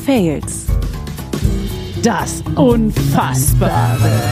Fails. Das Unfassbare.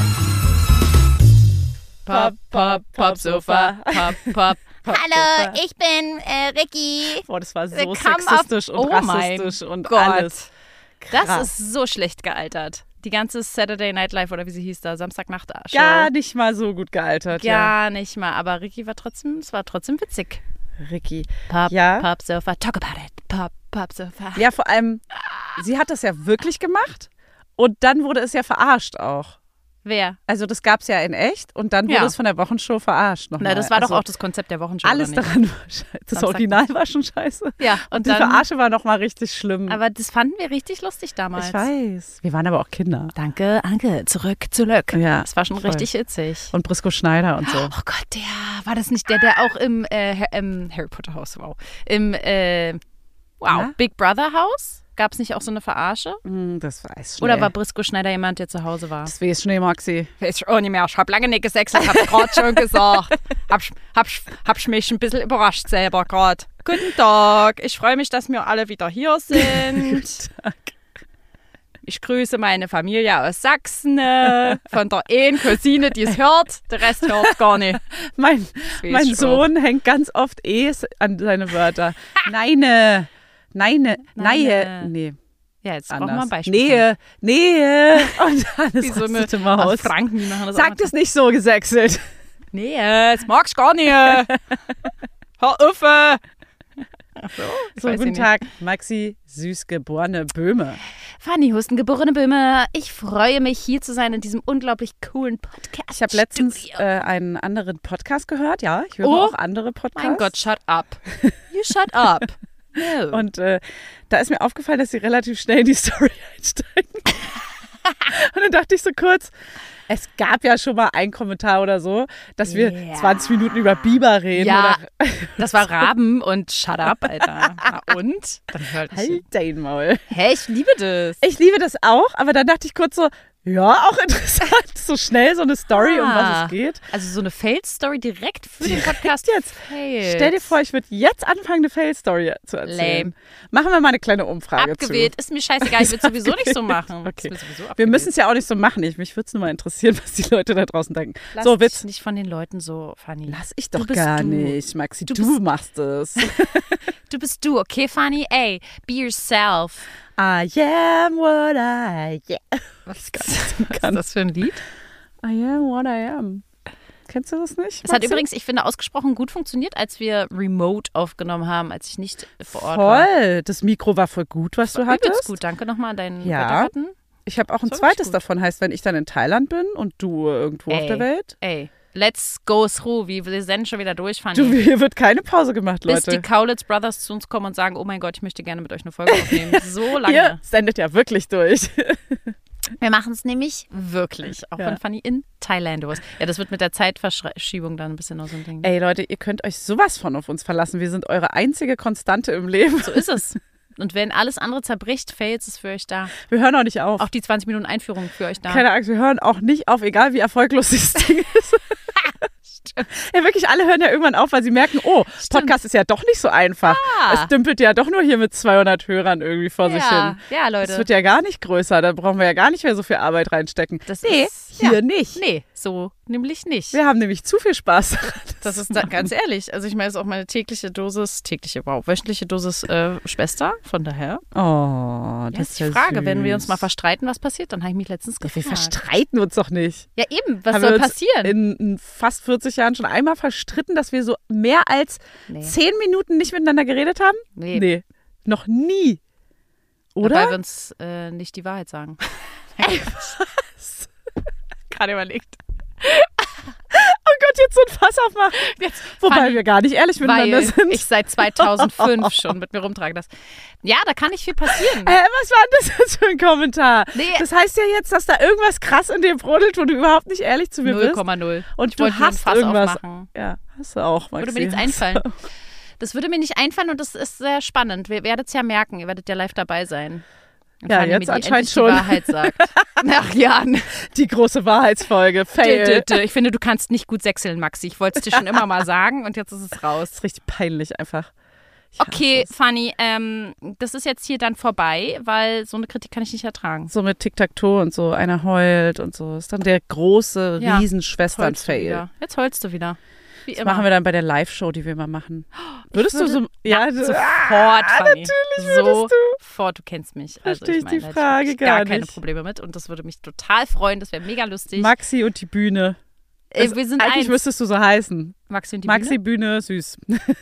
Pop, Pop, Popsofa, Pop, Pop. Hallo, ich bin Ricky. Boah, das war so Willkommen sexistisch auf- und Oh mein rassistisch und Gott. alles. Das Krass. ist so schlecht gealtert. Die ganze Saturday Night Live oder wie sie hieß da, Samstagnacht-Show. Gar nicht mal so gut gealtert. Gar nicht mal, aber Ricky war trotzdem witzig. Ja, Ricky. Pop, Ja. Popsofa, talk about it. Pop, Popsofa. Ja, vor allem, sie hat das ja wirklich gemacht und dann wurde es ja verarscht auch. Wer? Also das gab es ja in echt und dann wurde Ja. es von der Wochenshow verarscht nochmal. Na, das war also, doch auch das Konzept der Wochenshow, alles oder nicht? daran war scheiße. Das Samstag- Original war schon scheiße. Ja, Und und die dann, Verarsche war nochmal richtig schlimm. aber das fanden wir richtig lustig damals. Ich weiß. Wir waren aber auch Kinder. Danke, Anke, zurück. Ja, Das war schon voll. richtig witzig. Und Briscoe Schneider und so. Oh Gott, war das nicht der auch im Harry Potter Haus, wow. Ja? Big Brother Haus? Gab es nicht auch so eine Verarsche? Das weiß Oder war Briscoe Schneider jemand, der zu Hause war? Das weiß Schnee, Maxi. Weiß ich auch nicht mehr. Ich habe lange nicht gesexelt, habe gerade schon gesagt. Hab mich ein bisschen überrascht selber gerade. Guten Tag. Ich freue mich, dass wir alle wieder hier sind. Ich grüße meine Familie aus Sachsen. Von der einen Cousine, die es hört. Der Rest hört gar nicht. Mein weiß ich Sohn hängt ganz oft an seine Wörter. Neine. Nee. Ja, jetzt brauchen wir Anders. ein Beispiel. Nähe. Und alles Wie so eine rastet immer aus aus. Franken, die machen das Sagt es nicht so gesächselt. Nee, das mag ich gar nicht. Hör auf. So, guten Tag, Maxi, süß geborene Böhme. Fanny Husten, geborene Böhme. Ich freue mich, hier zu sein in diesem unglaublich coolen Podcast. Ich habe letztens einen anderen Podcast gehört. Ja, ich höre Oh, auch andere Podcasts. Mein Gott, shut up. You shut up. No. Und da ist mir aufgefallen, dass sie relativ schnell in die Story einsteigen. Und dann dachte ich so kurz, es gab ja schon mal einen Kommentar oder so, dass wir 20 Minuten über Biber reden. Ja, Oder das war Raben und shut up, Alter. Na und? Dann hört halt dein Maul. Hä, ich liebe das. Ich liebe das auch, aber dann dachte ich kurz so, ja, auch interessant, so schnell so eine Story, um was es geht. Also so eine Fail-Story direkt für den Podcast. jetzt. Fails. Stell dir vor, ich würde jetzt anfangen, eine Fail-Story zu erzählen. Lame. Machen wir mal eine kleine Umfrage Abgewählt. Ist mir scheißegal, ich will sowieso nicht so machen. Okay. Ist mir sowieso Wir abgewählt. müssen es ja auch nicht so machen. Mich würde es nur mal interessieren, was die Leute da draußen denken. Lass so, dich Witz. nicht von den Leuten so, Fanny. Lass ich doch Du bist gar du. nicht, Maxi. Du Du bist- machst es. Du bist du, okay, Fanny? Ey, be yourself. I am what I am. Was ist das für ein Lied? I am what I am. Kennst du das nicht? Es hat Maxi? übrigens, ich finde, ausgesprochen gut funktioniert, als wir remote aufgenommen haben, als ich nicht vor Ort war. Voll. Das Mikro war voll gut, was du Übelst hattest. gut, danke nochmal an deinen Ja. Weiterraten. Ich habe auch ein Das war wirklich zweites gut. davon. Heißt, wenn ich dann in Thailand bin und du irgendwo auf Ey. der Welt. Ey, let's go through. Wir sind schon wieder durch, Fanny. Du, hier wird keine Pause gemacht, Bis die Leute. Kaulitz Brothers zu uns kommen und sagen, oh mein Gott, ich möchte gerne mit euch eine Folge aufnehmen. So lange. Ihr sendet ja wirklich durch. Wir machen es nämlich wirklich. Auch Ja. wenn Fanny in Thailand ist. Ja, das wird mit der Zeitverschiebung dann ein bisschen noch so ein Ding. Ey, Leute, ihr könnt euch sowas von auf uns verlassen. Wir sind eure einzige Konstante im Leben. So ist es. Und wenn alles andere zerbricht, Fails ist für euch da. Wir hören auch nicht auf. Auch die 20 Minuten Einführung für euch da. Keine Angst, wir hören auch nicht auf, egal wie erfolglos dieses Ding ist. Ja, wirklich, alle hören ja irgendwann auf, weil sie merken, oh, Podcast ist ja doch nicht so einfach. Ja. Es dümpelt ja doch nur hier mit 200 Hörern irgendwie vor sich hin. Ja, Leute. Es wird ja gar nicht größer, da brauchen wir ja gar nicht mehr so viel Arbeit reinstecken. Das nee, ist- hier ja. nicht. Nee, so nämlich nicht. Wir haben nämlich zu viel Spaß daran. Das ist da, ganz ehrlich. Also ich meine, es ist auch meine wöchentliche Dosis Schwester. Von daher. Oh, Ja, das ist die Frage, wenn wir uns mal verstreiten, was passiert, dann habe ich mich letztens Wir gefragt. verstreiten uns doch nicht. Ja eben, was Haben soll wir uns passieren? in fast 40 Jahren schon einmal verstritten, dass wir so mehr als Nee. 10 Minuten nicht miteinander geredet haben? Nee. Noch nie. Oder? Weil wir uns nicht die Wahrheit sagen. Gerade überlegt. Oh Gott, jetzt so ein Fass aufmachen. Jetzt, Wobei Fanny, wir gar nicht ehrlich miteinander weil sind. ich seit 2005 schon mit mir rumtrage. Ja, da kann nicht viel passieren. Was war denn das jetzt für ein Kommentar? Nee. Das heißt ja jetzt, dass da irgendwas krass in dir brodelt, wo du überhaupt nicht ehrlich zu mir bist. 0,0. Und Ich du wollte nur ein hast Fass irgendwas. aufmachen. Ja, hast du auch, Maxi. Würde mir nichts einfallen. Das würde mir nicht einfallen und das ist sehr spannend. Wir werdet es ja merken. Ihr werdet ja live dabei sein. Und Ja, Fanny jetzt mir die anscheinend endlich schon. die Wahrheit sagt. Nach Jahren. Die große Wahrheitsfolge. Fail. Ich finde, du kannst nicht gut sechseln, Maxi. Ich wollte es dir schon immer mal sagen und jetzt ist es raus. Das ist richtig peinlich einfach. Ich hasse Okay, es. Fanny, das ist jetzt hier dann vorbei, weil so eine Kritik kann ich nicht ertragen. So mit Tic-Tac-Toe und so, einer heult und so. Ist dann der große Ja, Riesenschwestern-Fail. Jetzt heulst du wieder. Wie Das immer. machen wir dann bei der Live-Show, die wir mal machen. Würdest du so... Ja, Sofort, Fanny. würdest Sofort, du kennst mich. Also Verstehe ich die da hätte Frage wirklich gar keine nicht. Probleme mit und das würde mich total freuen. Das wäre mega lustig. Maxi und die Bühne. Wir sind Eigentlich eins. müsstest du so heißen. Maxi und die Maxi Bühne? Bühne, süß.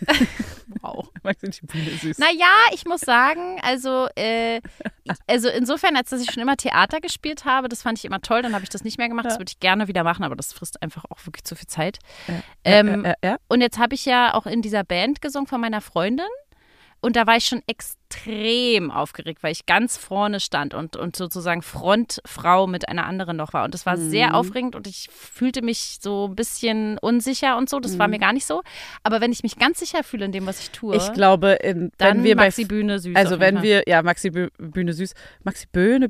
Wow. Maxi und die Bühne, süß. Naja, ich muss sagen, also insofern, als dass ich schon immer Theater gespielt habe, das fand ich immer toll, dann habe ich das nicht mehr gemacht. Das würde ich gerne wieder machen, aber das frisst einfach auch wirklich zu viel Zeit. Ja. Und jetzt habe ich ja auch in dieser Band gesungen von meiner Freundin. Und da war ich schon extrem aufgeregt, weil ich ganz vorne stand und sozusagen Frontfrau mit einer anderen noch war. Und das war sehr aufregend und ich fühlte mich so ein bisschen unsicher und so. Das war mir gar nicht so. Aber wenn ich mich ganz sicher fühle in dem, was ich tue, Ich glaube, dann wenn wir Maxi Bühne süß. Also auf jeden wenn Fall. wir, Maxi Bühne süß, Maxi Bühne.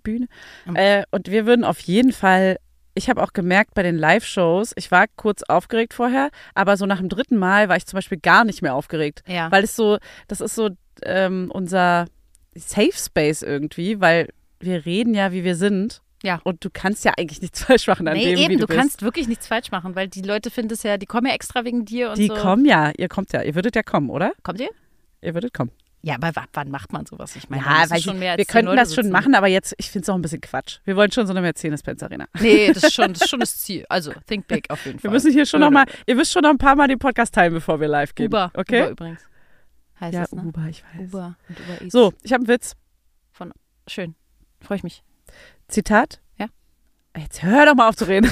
Und wir würden auf jeden Fall, ich habe auch gemerkt bei den Live-Shows, ich war kurz aufgeregt vorher, aber so nach dem 3. Mal war ich zum Beispiel gar nicht mehr aufgeregt. Ja. Weil das ist so unser Safe Space irgendwie, weil wir reden ja, wie wir sind. Ja. Und du kannst ja eigentlich nichts falsch machen an Nee, dem, wie eben, du du bist. kannst wirklich nichts falsch machen, weil die Leute finden es ja, die kommen ja extra wegen dir und Die so. kommen ja, ihr würdet ja kommen, oder? Kommt ihr? Ihr würdet kommen. Ja, aber wann macht man sowas? Ich meine, da Ja, müssen weil schon mehr als wir 10 könnten Leute das schon sitzen. machen, aber jetzt, ich finde es auch ein bisschen Quatsch. Wir wollen schon so eine Mercedes-Benz-Arena. Nee, das ist schon das Ziel. Also, think big auf jeden Fall. Wir müssen hier schon nochmal, ihr müsst schon noch ein paar Mal den Podcast teilen, bevor wir live gehen. Uber, Okay? Uber übrigens. Heißt Ja, es, ne? Uber, ich weiß. Uber und Uber Eats. So, ich habe einen Witz. Schön. Freue ich mich. Zitat. Ja. Jetzt hör doch mal auf zu reden.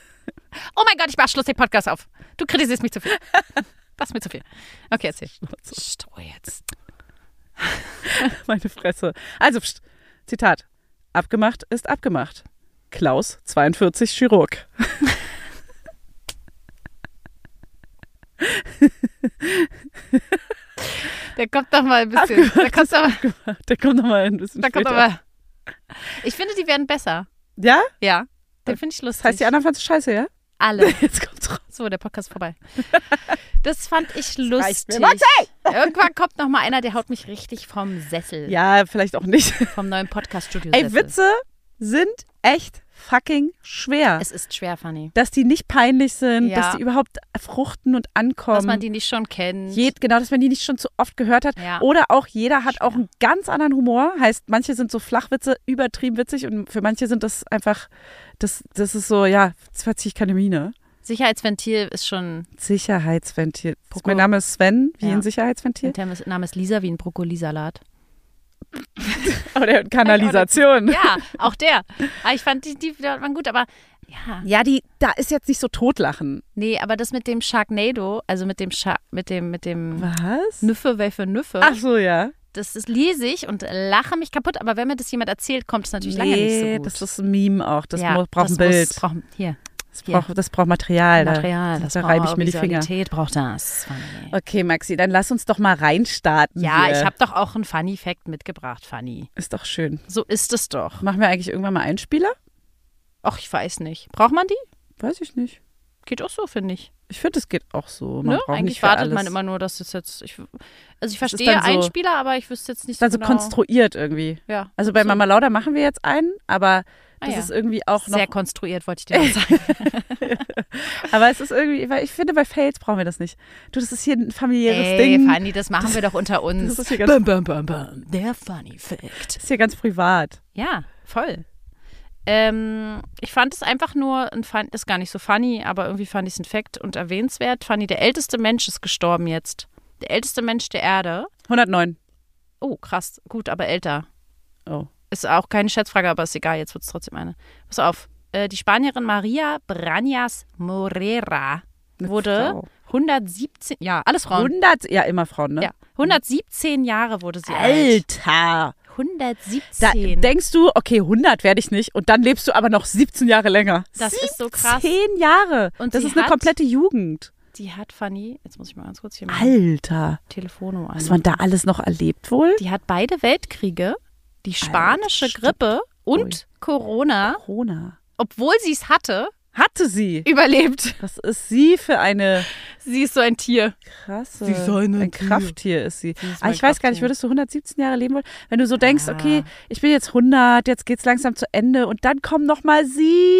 Oh mein Gott, ich mach Schluss den Podcast auf. Du kritisierst mich zu viel. Das ist mir zu viel. Okay, erzähl. Stau jetzt. Meine Fresse. Also, Zitat. Abgemacht ist abgemacht. Klaus, 42, Chirurg. Der kommt doch mal ein bisschen. Der kommt aber, Der kommt nochmal ein bisschen da kommt später. aber. Ich finde, die werden besser. Ja? Ja. Den finde ich lustig. Das heißt, die anderen fanden es scheiße, ja? alle. Jetzt kommt's raus. So, der Podcast ist vorbei. Das fand ich lustig. mir. Irgendwann kommt noch mal einer, der haut mich richtig vom Sessel. Ja, vielleicht auch nicht. Vom neuen Podcast-Studio. Ey, Witze sind echt fucking schwer. Es ist schwer, Fanny. Dass die nicht peinlich sind, Ja. dass die überhaupt fruchten und ankommen. Dass man die nicht schon kennt. Genau, dass man die nicht schon zu oft gehört hat. Ja. Oder auch jeder hat auch einen ganz anderen Humor. Heißt, manche sind so Flachwitze übertrieben witzig und für manche sind das einfach, das ist so, ja, jetzt verziehe ich keine Miene. Sicherheitsventil ist schon. Sicherheitsventil. Poco. Mein Name ist Sven, wie Ja. ein Sicherheitsventil. Der Name ist Lisa wie ein Brokkolisalat. Aber der hat Kanalisation. Ja, auch der. Aber ich fand, die waren gut, aber ja. Ja, da ist jetzt nicht so Totlachen. Nee, aber das mit dem Sharknado, also mit dem Was? Nüffe, welche Nüffe, Ach so, ja. das ist lese ich und lache mich kaputt, aber wenn mir das jemand erzählt, kommt es natürlich lange nicht so gut. Das ist ein Meme auch. Das Ja, braucht ein Bild. Hier, Das braucht Material. Material, Da reibe ich mir die Finger. Visualität braucht das. Fanny. Okay, Maxi, dann lass uns doch mal reinstarten. Ja, hier. ich habe doch auch einen Funny Fact mitgebracht, Fanny. Ist doch schön. So ist es doch. Machen wir eigentlich irgendwann mal Einspieler? Ach, ich weiß nicht. Braucht man die? Weiß ich nicht. Geht auch so, finde ich. Ich finde, es geht auch so. Man Ne? braucht Eigentlich nicht für wartet alles. man immer nur, dass es jetzt. Ich dann verstehe so- Einspieler, aber ich wüsste jetzt nicht Dann so so genau. konstruiert irgendwie. Ja. Also bei So. Mama Lauda machen wir jetzt einen, aber das ja. ist irgendwie auch noch. Sehr konstruiert, wollte ich dir noch sagen. Aber es ist irgendwie, weil ich finde, bei Fails brauchen wir das nicht. Du, das ist hier ein familiäres Ey, Ding. Fanny, das machen wir doch unter uns. Das ist hier ganz, Der Funny Fact. das ist hier ganz privat. Ja, voll. Ich fand es einfach nur, ist gar nicht so funny, aber irgendwie fand ich es ein Fact und erwähnenswert. Fanny, der älteste Mensch ist gestorben jetzt. Der älteste Mensch der Erde. 109. Oh, krass. Gut, aber älter. Oh. Ist auch keine Schätzfrage, aber ist egal, jetzt wird es trotzdem eine. Pass auf, die Spanierin Maria Brañas Morera Eine wurde Frau. 117, ja, alles Frauen. 100, ja, immer Frauen, ne? Ja, 117 Jahre wurde sie alt. Alter! Da 117. denkst du, okay, 100 werde ich nicht und dann lebst du aber noch 17 Jahre länger. Das ist so krass. 10 Jahre. Und das sie ist eine hat- komplette Jugend. Die hat Fanny, jetzt muss ich mal ganz kurz hier mal Alter. Telefonnummer Was man da alles noch erlebt wohl? Die hat beide Weltkriege, die spanische stimmt. Grippe und Corona, Corona. obwohl sie es hatte, Hatte sie. Überlebt. Was ist sie für eine Sie ist so ein Tier. krasse, Sie ist ein ein Tier. Krafttier ist sie. ist Aber mein ich weiß gar nicht, Krafttier. würdest du 117 Jahre leben wollen? Wenn du so denkst, Ja. okay, ich bin jetzt 100, jetzt geht's langsam zu Ende und dann kommen noch mal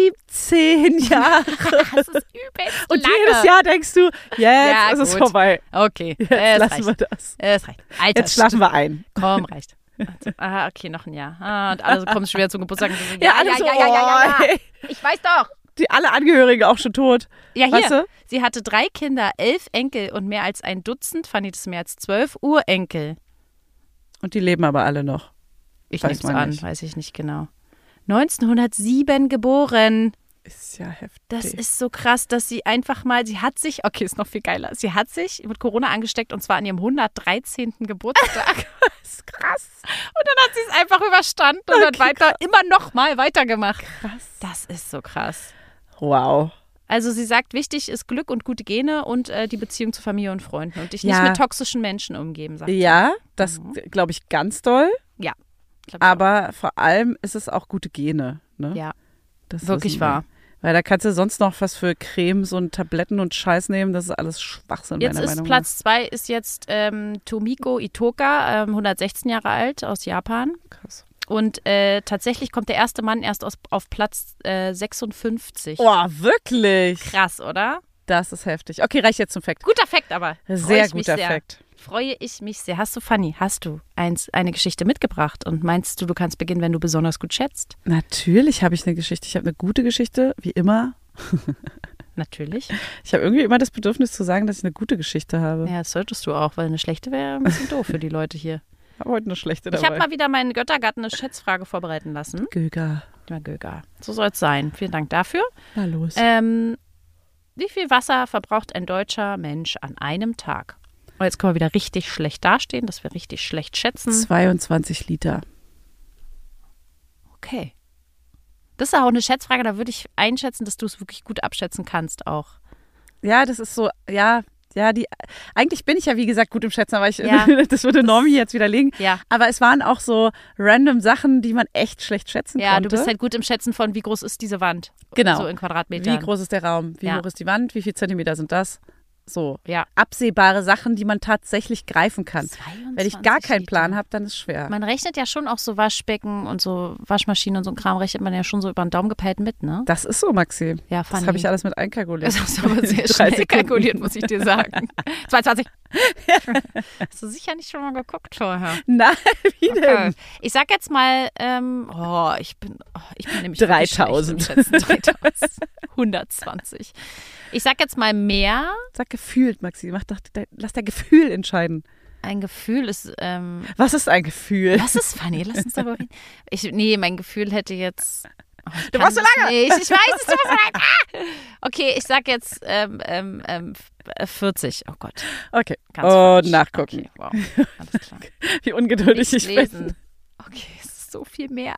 17 Jahre. Das ist übelst Und lange. jedes Jahr denkst du, jetzt ist es gut. vorbei. Okay, Jetzt es lassen wir reicht. das. Es reicht. Alter, Jetzt schlafen wir ein. komm, reicht. Okay, noch ein Jahr. Und alle kommen schon wieder zum Geburtstag. Und so, alle so, ja. oh, Ich weiß doch. Die alle Angehörigen auch schon tot. Ja, hier. Weißt du? Sie hatte 3 Kinder, 11 Enkel und mehr als ein Dutzend, Fanny, das ist mehr als 12 Urenkel. Und die leben aber alle noch. Ich Weiß nehme es man an, nicht. weiß ich nicht genau. 1907 geboren. Ist ja heftig. Das ist so krass, dass sie einfach mal, sie hat sich, okay, ist noch viel geiler, sie hat sich mit Corona angesteckt und zwar an ihrem 113. Geburtstag. Das ist krass. Und dann hat sie es einfach überstanden und hat weiter, immer noch mal weitergemacht. Krass. Das ist so krass. Wow. Also sie sagt, wichtig ist Glück und gute Gene und die Beziehung zu Familie und Freunden und dich nicht Ja. mit toxischen Menschen umgeben, sagt sie. Ja, das glaube ich ganz doll. Ja. Glaub ich Aber vor allem ist es auch gute Gene. Ne? auch. Ja, Das wirklich wissen wir. wahr. Weil da kannst du sonst noch was für Cremes und Tabletten und Scheiß nehmen. Das ist alles Schwachsinn, Jetzt meiner ist Meinung Platz 2 ist jetzt Tomiko Itoka, 116 Jahre alt, aus Japan. nach. Krass. Und tatsächlich kommt der erste Mann erst auf Platz 56. Oh, wirklich? Krass, oder? Das ist heftig. Okay, reicht jetzt zum Fakt. Guter Fakt aber. Sehr guter Fakt. Freue ich mich sehr. Hast du eine Geschichte mitgebracht und meinst du, du kannst beginnen, wenn du besonders gut schätzt? Natürlich habe ich eine Geschichte. Ich habe eine gute Geschichte, wie immer. Natürlich. Ich habe irgendwie immer das Bedürfnis zu sagen, dass ich eine gute Geschichte habe. Ja, das solltest du auch, weil eine schlechte wäre ein bisschen doof für die Leute hier. Ich habe heute eine schlechte Ich dabei. habe mal wieder meinen Göttergatten eine Schätzfrage vorbereiten lassen. Göger. Ja, Göger. So soll es sein. Vielen Dank dafür. Na los. Wie viel Wasser verbraucht ein deutscher Mensch an einem Tag? Und jetzt können wir wieder richtig schlecht dastehen, dass wir richtig schlecht schätzen. 22 Liter. Okay. Das ist auch eine Schätzfrage, da würde ich einschätzen, dass du es wirklich gut abschätzen kannst auch. Ja, das ist so, eigentlich bin ich ja, wie gesagt, gut im Schätzen, aber Ja. das würde Normi jetzt widerlegen. Ja. Aber es waren auch so random Sachen, die man echt schlecht schätzen Ja, konnte. du bist halt gut im Schätzen von, wie groß ist diese Wand. Genau. So in Quadratmetern. Wie groß ist der Raum? Wie Ja. hoch ist die Wand? Wie viele Zentimeter sind das? So. Ja. Absehbare Sachen, die man tatsächlich greifen kann. 22 Wenn ich gar keinen Liter. Plan habe, dann ist es schwer. Man rechnet ja schon auch so Waschbecken und so Waschmaschinen und so ein Kram, rechnet man ja schon so über den Daumen gepeilt mit, ne? Das ist so, Maxi. Ja, Das habe ich alles mit einkalkuliert. Das hast du aber sehr 3 schnell Sekunden. kalkuliert, muss ich dir sagen. 22. Hast du sicher nicht schon mal geguckt vorher? Nein, wie denn? Okay. Ich sag jetzt mal, ich bin nämlich 3000. 3000. 120. Ich sag jetzt mal mehr. Sag gefühlt, Maxi. Lass dein Gefühl entscheiden. Ein Gefühl ist, Was ist ein Gefühl? was ist funny? Lass uns darüber reden. Mein Gefühl hätte jetzt. Du warst so lange. Nicht. Ich weiß es, du warst so lange. Okay, ich sag jetzt 40. Oh Gott. Okay. Ganz Und falsch. nachgucken. Okay, wow. Alles klar. Wie ungeduldig Nicht ich bin. lesen. Okay, es ist so viel mehr.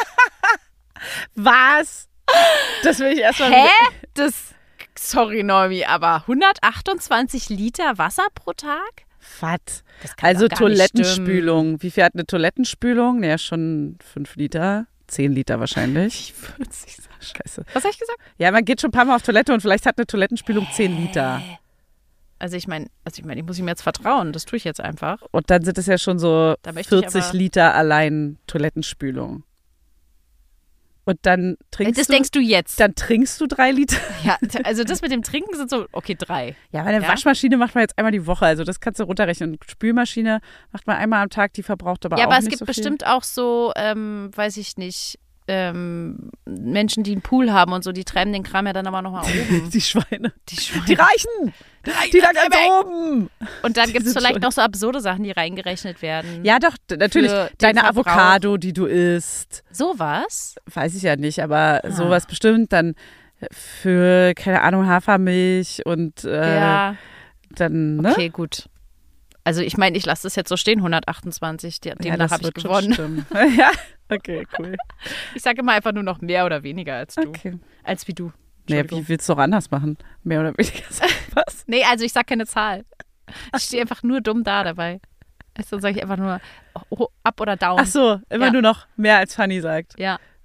Was? Das will ich erstmal. Hä? Sorry, Normi, aber 128 Liter Wasser pro Tag? Was? Das kann Also doch gar nicht stimmen. Toilettenspülung. Wie viel hat eine Toilettenspülung? Naja, schon 5 Liter. 10 Liter wahrscheinlich. 40. Scheiße. Was habe ich gesagt? Ja, man geht schon ein paar Mal auf Toilette und vielleicht hat eine Toilettenspülung 10 Liter. Also ich meine, ich muss ihm jetzt vertrauen. Das tue ich jetzt einfach. Und dann sind es ja schon so Da möchte ich 40 aber- Liter allein Toilettenspülung. Und dann trinkst Das denkst du jetzt. Dann trinkst du 3 Liter. Ja, also das mit dem Trinken sind so, okay, 3. Ja, weil eine Ja? Waschmaschine macht man jetzt einmal die Woche. Also das kannst du runterrechnen. Und Spülmaschine macht man einmal am Tag, die verbraucht aber Ja, auch aber es nicht gibt so viel. bestimmt auch so, weiß ich nicht, Menschen, die einen Pool haben und so, die treiben den Kram ja dann aber nochmal oben. Die Schweine. Die Schweine. Die Reichen. Die lag ganz oben. Und dann gibt es sind vielleicht schon- noch so absurde Sachen, die reingerechnet werden. Ja, doch, natürlich. Für den Deine Verbrauch. Avocado, die du isst. Sowas? Weiß ich ja nicht, aber sowas bestimmt. Dann für, keine Ahnung, Hafermilch und Ja, dann, ne? okay, gut. Also ich meine, ich lasse das jetzt so stehen, 128, demnach das habe ich wird schon gewonnen. stimmen. Ja, okay, cool. Ich sage immer einfach nur noch mehr oder weniger als du. Okay. Als wie du. Naja, Entschuldigung. wie willst du auch anders machen? Mehr oder weniger. Was? Nee, also ich sage keine Zahl. Ich stehe einfach nur dumm da dabei. Also sage ich einfach nur ab oder down. Ach so, immer Ja. nur noch mehr als Fanny sagt. Ja.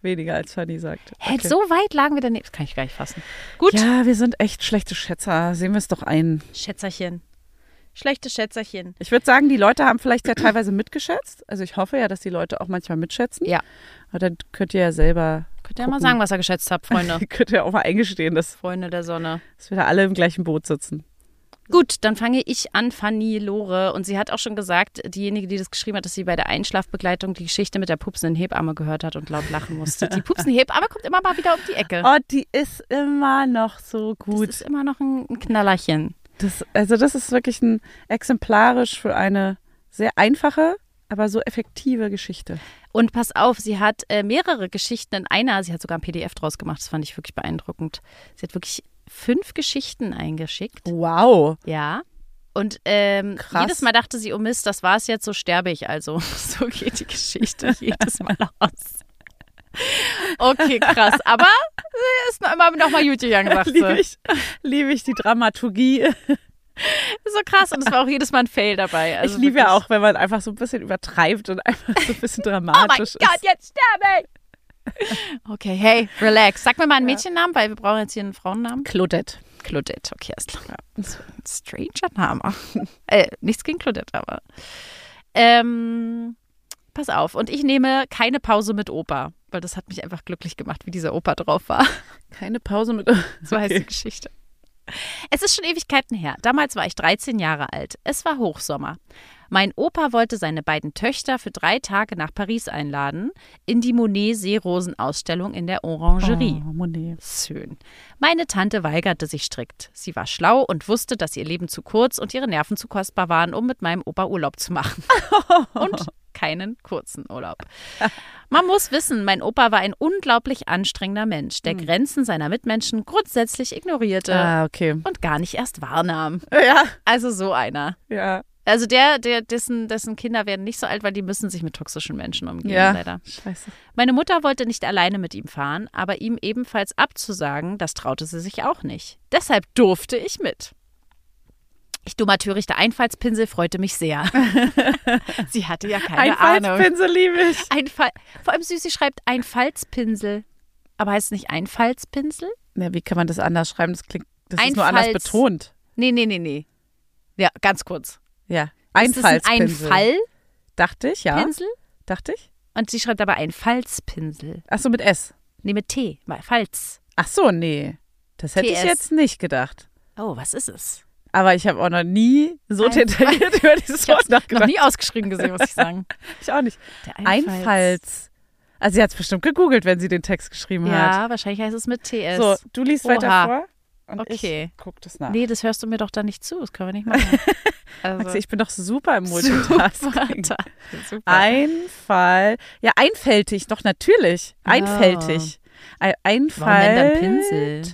weniger als Fanny sagt. Hey, so weit lagen wir daneben. Das kann ich gar nicht fassen. Gut. Ja, wir sind echt schlechte Schätzer. Sehen wir es doch ein. Schätzerchen. Schlechte Schätzerchen. Ich würde sagen, die Leute haben vielleicht ja teilweise mitgeschätzt. Also ich hoffe ja, dass die Leute auch manchmal mitschätzen. Ja. Aber dann könnt ihr ja selber Könnt ihr ja mal sagen, was ihr geschätzt habt, Freunde. könnt ihr auch mal eingestehen, dass Freunde der Sonne. wir da alle im gleichen Boot sitzen. Gut, dann fange ich an, Fanny Lore. Und sie hat auch schon gesagt, diejenige, die das geschrieben hat, dass sie bei der Einschlafbegleitung die Geschichte mit der pupsenden Hebamme gehört hat und laut lachen musste. Die pupsende Hebamme kommt immer mal wieder um die Ecke. Oh, die ist immer noch so gut. Das ist immer noch ein Knallerchen. Das ist wirklich ein exemplarisch für eine sehr einfache, aber so effektive Geschichte. Und pass auf, sie hat mehrere Geschichten in einer. Sie hat sogar ein PDF draus gemacht. Das fand ich wirklich beeindruckend. Sie hat wirklich 5 Geschichten eingeschickt. Wow. Ja. Und Krass. jedes Mal dachte sie, oh Mist, das war es jetzt, so sterbe ich also. So geht die Geschichte jedes Mal aus. Okay, krass. Aber ist immer noch mal gut gegangen, sagt sie. Liebe ich die Dramaturgie. So krass. Und es war auch jedes Mal ein Fail dabei. Also ich liebe ja wirklich. auch, wenn man einfach so ein bisschen übertreibt und einfach so ein bisschen Oh mein dramatisch Gott, ist. jetzt sterbe ich! Okay, hey, relax. Sag mir mal einen Mädchennamen, weil wir brauchen jetzt hier einen Frauennamen. Claudette. Claudette, okay, ist klar. Das ist ein stranger Name. Nichts gegen Claudette, aber. Pass auf. Und ich nehme keine Pause mit Opa, weil das hat mich einfach glücklich gemacht, wie dieser Opa drauf war. Keine Pause mit. So heißt die Geschichte. Es ist schon Ewigkeiten her. Damals war ich 13 Jahre alt. Es war Hochsommer. Mein Opa wollte seine beiden Töchter für 3 Tage nach Paris einladen, in die Monet-Seerosen-Ausstellung in der Orangerie. Oh, Monet. Schön. Meine Tante weigerte sich strikt. Sie war schlau und wusste, dass ihr Leben zu kurz und ihre Nerven zu kostbar waren, um mit meinem Opa Urlaub zu machen. Und keinen kurzen Urlaub. Man muss wissen, mein Opa war ein unglaublich anstrengender Mensch, der Grenzen seiner Mitmenschen grundsätzlich ignorierte Okay. und gar nicht erst wahrnahm. Ja. Also so einer. Ja. Also dessen Kinder werden nicht so alt, weil die müssen sich mit toxischen Menschen umgehen, leider. Scheiße. Meine Mutter wollte nicht alleine mit ihm fahren, aber ihm ebenfalls abzusagen, das traute sie sich auch nicht. Deshalb durfte ich mit. Ich dummer törichter Einfallspinsel freute mich sehr. Sie hatte ja keine Ahnung. Einfallspinsel liebe ich. Vor allem Süßi schreibt Einfallspinsel. Aber heißt es nicht Einfallspinsel? Ja, wie kann man das anders schreiben? Das ist nur anders betont. Nee. Ja, ganz kurz. Ja. Ist das ein Einfallspinsel. Einfallpinsel? Dachte ich, ja. Dachte ich. Und sie schreibt aber Einfallspinsel. Ach so, mit S. Nee, mit T. Falz. Ach so, nee. Das hätte ich TS. jetzt nicht gedacht. Oh, was ist es? Aber ich habe auch noch nie so detailliert über dieses Ich habe Wort noch nachgedacht. nie ausgeschrieben gesehen, muss ich sagen. Ich auch nicht. Der Einfalls. Also sie hat es bestimmt gegoogelt, wenn sie den Text geschrieben hat. Ja, wahrscheinlich heißt es mit TS. So, du liest Oha. weiter vor und Okay. ich gucke das nach. Nee, das hörst du mir doch da nicht zu. Das können wir nicht machen. Also, Maxi, ich bin doch super im Multitasking. Super. Einfall. Ja, einfältig, doch natürlich. Ja. Einfältig. Warum denn dann Pinsel?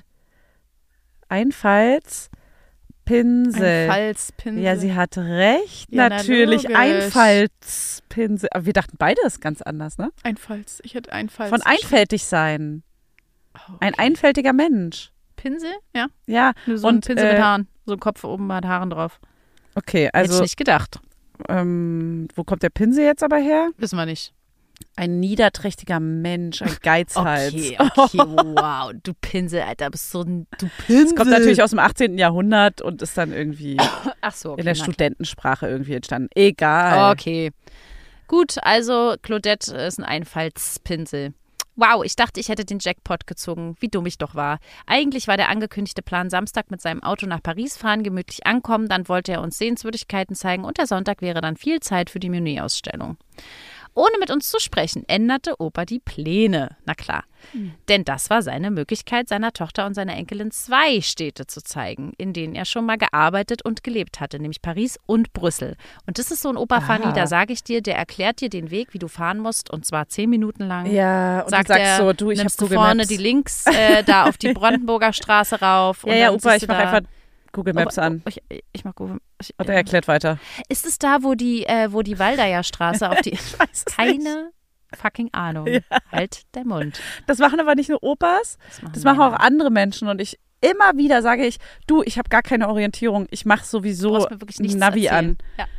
Einfallspinsel. Einfallspinsel. Ja, sie hat recht. Ja, natürlich. na, logisch. Einfallspinsel. Aber wir dachten beide das ganz anders, ne? Einfalls. Ich hätte Einfalls. Von einfältig sein. Oh, Ein einfältiger Mensch. Pinsel? Ja. Ja, Nur so ein Pinsel mit Haaren. So ein Kopf oben mit Haaren drauf. okay, Hätte ich also nicht gedacht. wo kommt der Pinsel jetzt aber her? Wissen wir nicht. Ein niederträchtiger Mensch, ein Geizhals. Okay, wow. Du Pinsel, Alter, bist so ein du Pinsel. Das kommt natürlich aus dem 18. Jahrhundert und ist dann irgendwie Ach so, okay, in der na Studentensprache irgendwie entstanden. Egal. klar. Okay. Gut, also Claudette ist ein Einfallspinsel. Wow, ich dachte, ich hätte den Jackpot gezogen. Wie dumm ich doch war. Eigentlich war der angekündigte Plan, Samstag mit seinem Auto nach Paris fahren, gemütlich ankommen, dann wollte er uns Sehenswürdigkeiten zeigen und der Sonntag wäre dann viel Zeit für die Monet-Ausstellung. Ohne mit uns zu sprechen, änderte Opa die Pläne. Na klar. Denn das war seine Möglichkeit, seiner Tochter und seiner Enkelin 2 Städte zu zeigen, in denen er schon mal gearbeitet und gelebt hatte, nämlich Paris und Brüssel. Und das ist so ein Opa, Fanny, da sage ich dir, der erklärt dir den Weg, wie du fahren musst, und zwar 10 Minuten lang. Ja, und Sagt du sagst er, so, du, ich habe nimmst du Google vorne Maps. die Links da auf die Brandenburger Straße rauf. Und Ja, dann Opa, siehst ich du mache da- einfach Google Maps an. Ich mach Google. Und er erklärt weiter. Ist es da, wo die Waldeyer Straße auf die... Ich weiß es nicht. Keine fucking Ahnung. Ja. Halt der Mund. Das machen aber nicht nur Opas, das machen auch andere Menschen. Und ich immer wieder sage ich, du, ich habe gar keine Orientierung. Ich mache Du sowieso brauchst mir wirklich nichts ein Navi erzählen. an. Ja.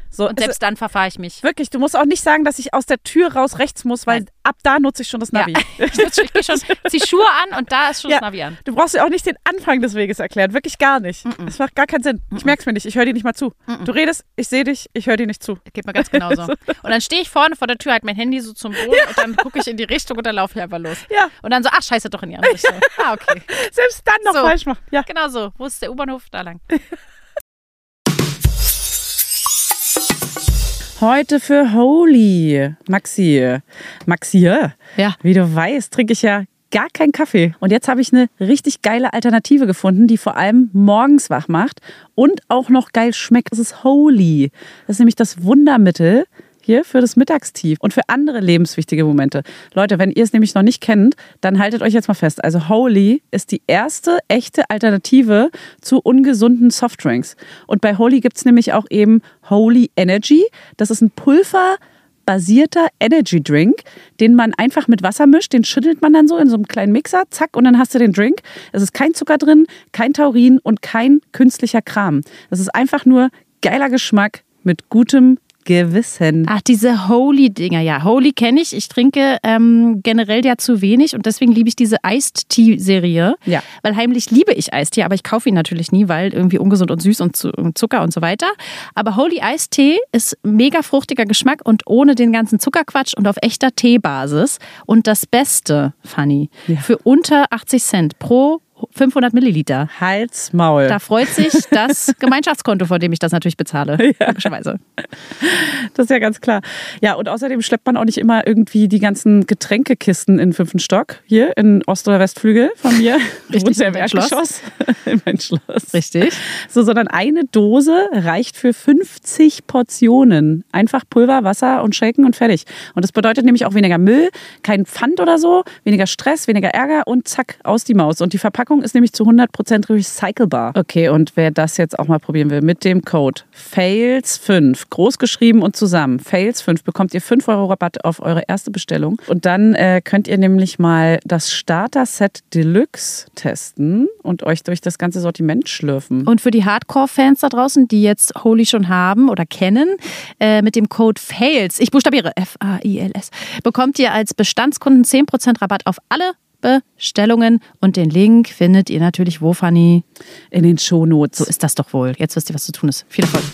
So, Und selbst dann verfahre ich mich. wirklich, du musst auch nicht sagen, dass ich aus der Tür raus rechts muss, weil ab da nutze ich schon das Navi. Ja. Ich gehe schon, zieh Schuhe an und da ist schon das Navi an. Du brauchst dir auch nicht den Anfang des Weges erklären, wirklich gar nicht. Das macht gar keinen Sinn. Ich merke es mir nicht, ich höre dir nicht mal zu. Du redest, ich sehe dich, ich höre dir nicht zu. Geht mir ganz genauso. Und dann stehe ich vorne vor der Tür, halt mein Handy so zum Boden und dann gucke ich in die Richtung und dann laufe ich einfach los. Ja. Und dann so, ach scheiße, doch in die andere Richtung. Ah, okay. Selbst dann noch So. falsch machen. Ja. Genau so. Wo ist der U-Bahnhof? Da lang. Heute für Holy. Maxi, Ja. wie du weißt, trinke ich ja gar keinen Kaffee. Und jetzt habe ich eine richtig geile Alternative gefunden, die vor allem morgens wach macht und auch noch geil schmeckt. Das ist Holy. Das ist nämlich das Wundermittel hier für das Mittagstief und für andere lebenswichtige Momente. Leute, wenn ihr es nämlich noch nicht kennt, dann haltet euch jetzt mal fest. Also Holy ist die erste echte Alternative zu ungesunden Softdrinks. Und bei Holy gibt es nämlich auch eben Holy Energy. Das ist ein pulverbasierter Energy Drink, den man einfach mit Wasser mischt. Den schüttelt man dann so in so einem kleinen Mixer, zack, und dann hast du den Drink. Es ist kein Zucker drin, kein Taurin und kein künstlicher Kram. Das ist einfach nur geiler Geschmack mit gutem Gewissen. Ach, diese Holy-Dinger, ja. Holy kenne ich. Ich trinke generell ja zu wenig und deswegen liebe ich diese Iced Tea-Serie. Ja. Weil heimlich liebe ich Iced Tea, aber ich kaufe ihn natürlich nie, weil irgendwie ungesund und süß und Zucker und so weiter. Aber Holy Iced Tea ist mega fruchtiger Geschmack und ohne den ganzen Zuckerquatsch und auf echter Teebasis. Und das Beste, Fanny, für unter 80 Cent pro 500 Milliliter. Hals, Maul. Da freut sich das Gemeinschaftskonto, von dem ich das natürlich bezahle. Logischerweise. Das ist ja ganz klar. Ja, und außerdem schleppt man auch nicht immer irgendwie die ganzen Getränkekisten in den 5. Stock. Hier in Ost- oder Westflügel von mir. Richtig, im Erdgeschoss. In mein Schloss. Richtig. So, sondern eine Dose reicht für 50 Portionen. Einfach Pulver, Wasser und shaken und fertig. Und das bedeutet nämlich auch weniger Müll, kein Pfand oder so, weniger Stress, weniger Ärger und zack, aus die Maus. Und die Verpackung ist nämlich zu 100% recycelbar. Okay, und wer das jetzt auch mal probieren will, mit dem Code FAILS5, groß geschrieben und zusammen, FAILS5, bekommt ihr 5 € Rabatt auf eure erste Bestellung. Und dann könnt ihr nämlich mal das Starter-Set Deluxe testen und euch durch das ganze Sortiment schlürfen. Und für die Hardcore-Fans da draußen, die jetzt Holy schon haben oder kennen, mit dem Code FAILS, ich buchstabiere FAILS, bekommt ihr als Bestandskunden 10% Rabatt auf alle Bestellungen und den Link findet ihr natürlich wo, Fanny? In den Shownotes. So ist das doch wohl. Jetzt wisst ihr, was zu tun ist. Viel Erfolg.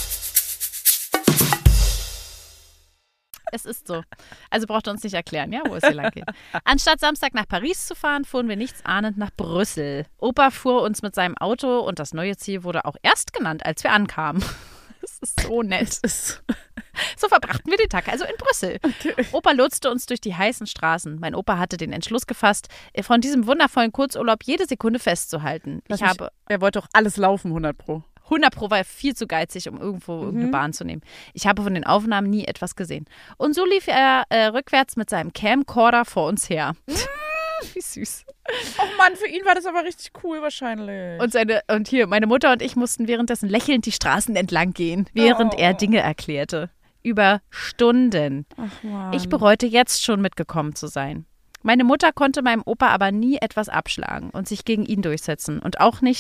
Es ist so. Also braucht ihr uns nicht erklären, ja, wo es hier lang geht. Anstatt Samstag nach Paris zu fahren, fuhren wir nichtsahnend nach Brüssel. Opa fuhr uns mit seinem Auto und das neue Ziel wurde auch erst genannt, als wir ankamen. Das ist so nett. So verbrachten wir den Tag, also in Brüssel. Okay. Opa lotste uns durch die heißen Straßen. Mein Opa hatte den Entschluss gefasst, von diesem wundervollen Kurzurlaub jede Sekunde festzuhalten. Er wollte doch alles laufen, 100 Pro. 100 Pro war er viel zu geizig, um irgendeine Bahn zu nehmen. Ich habe von den Aufnahmen nie etwas gesehen. Und so lief er rückwärts mit seinem Camcorder vor uns her. Wie süß. Oh Mann, für ihn war das aber richtig cool wahrscheinlich. Und hier, meine Mutter und ich mussten währenddessen lächelnd die Straßen entlang gehen, während er Dinge erklärte. Über Stunden. Ach Mann. Ich bereute jetzt schon mitgekommen zu sein. Meine Mutter konnte meinem Opa aber nie etwas abschlagen und sich gegen ihn durchsetzen. Und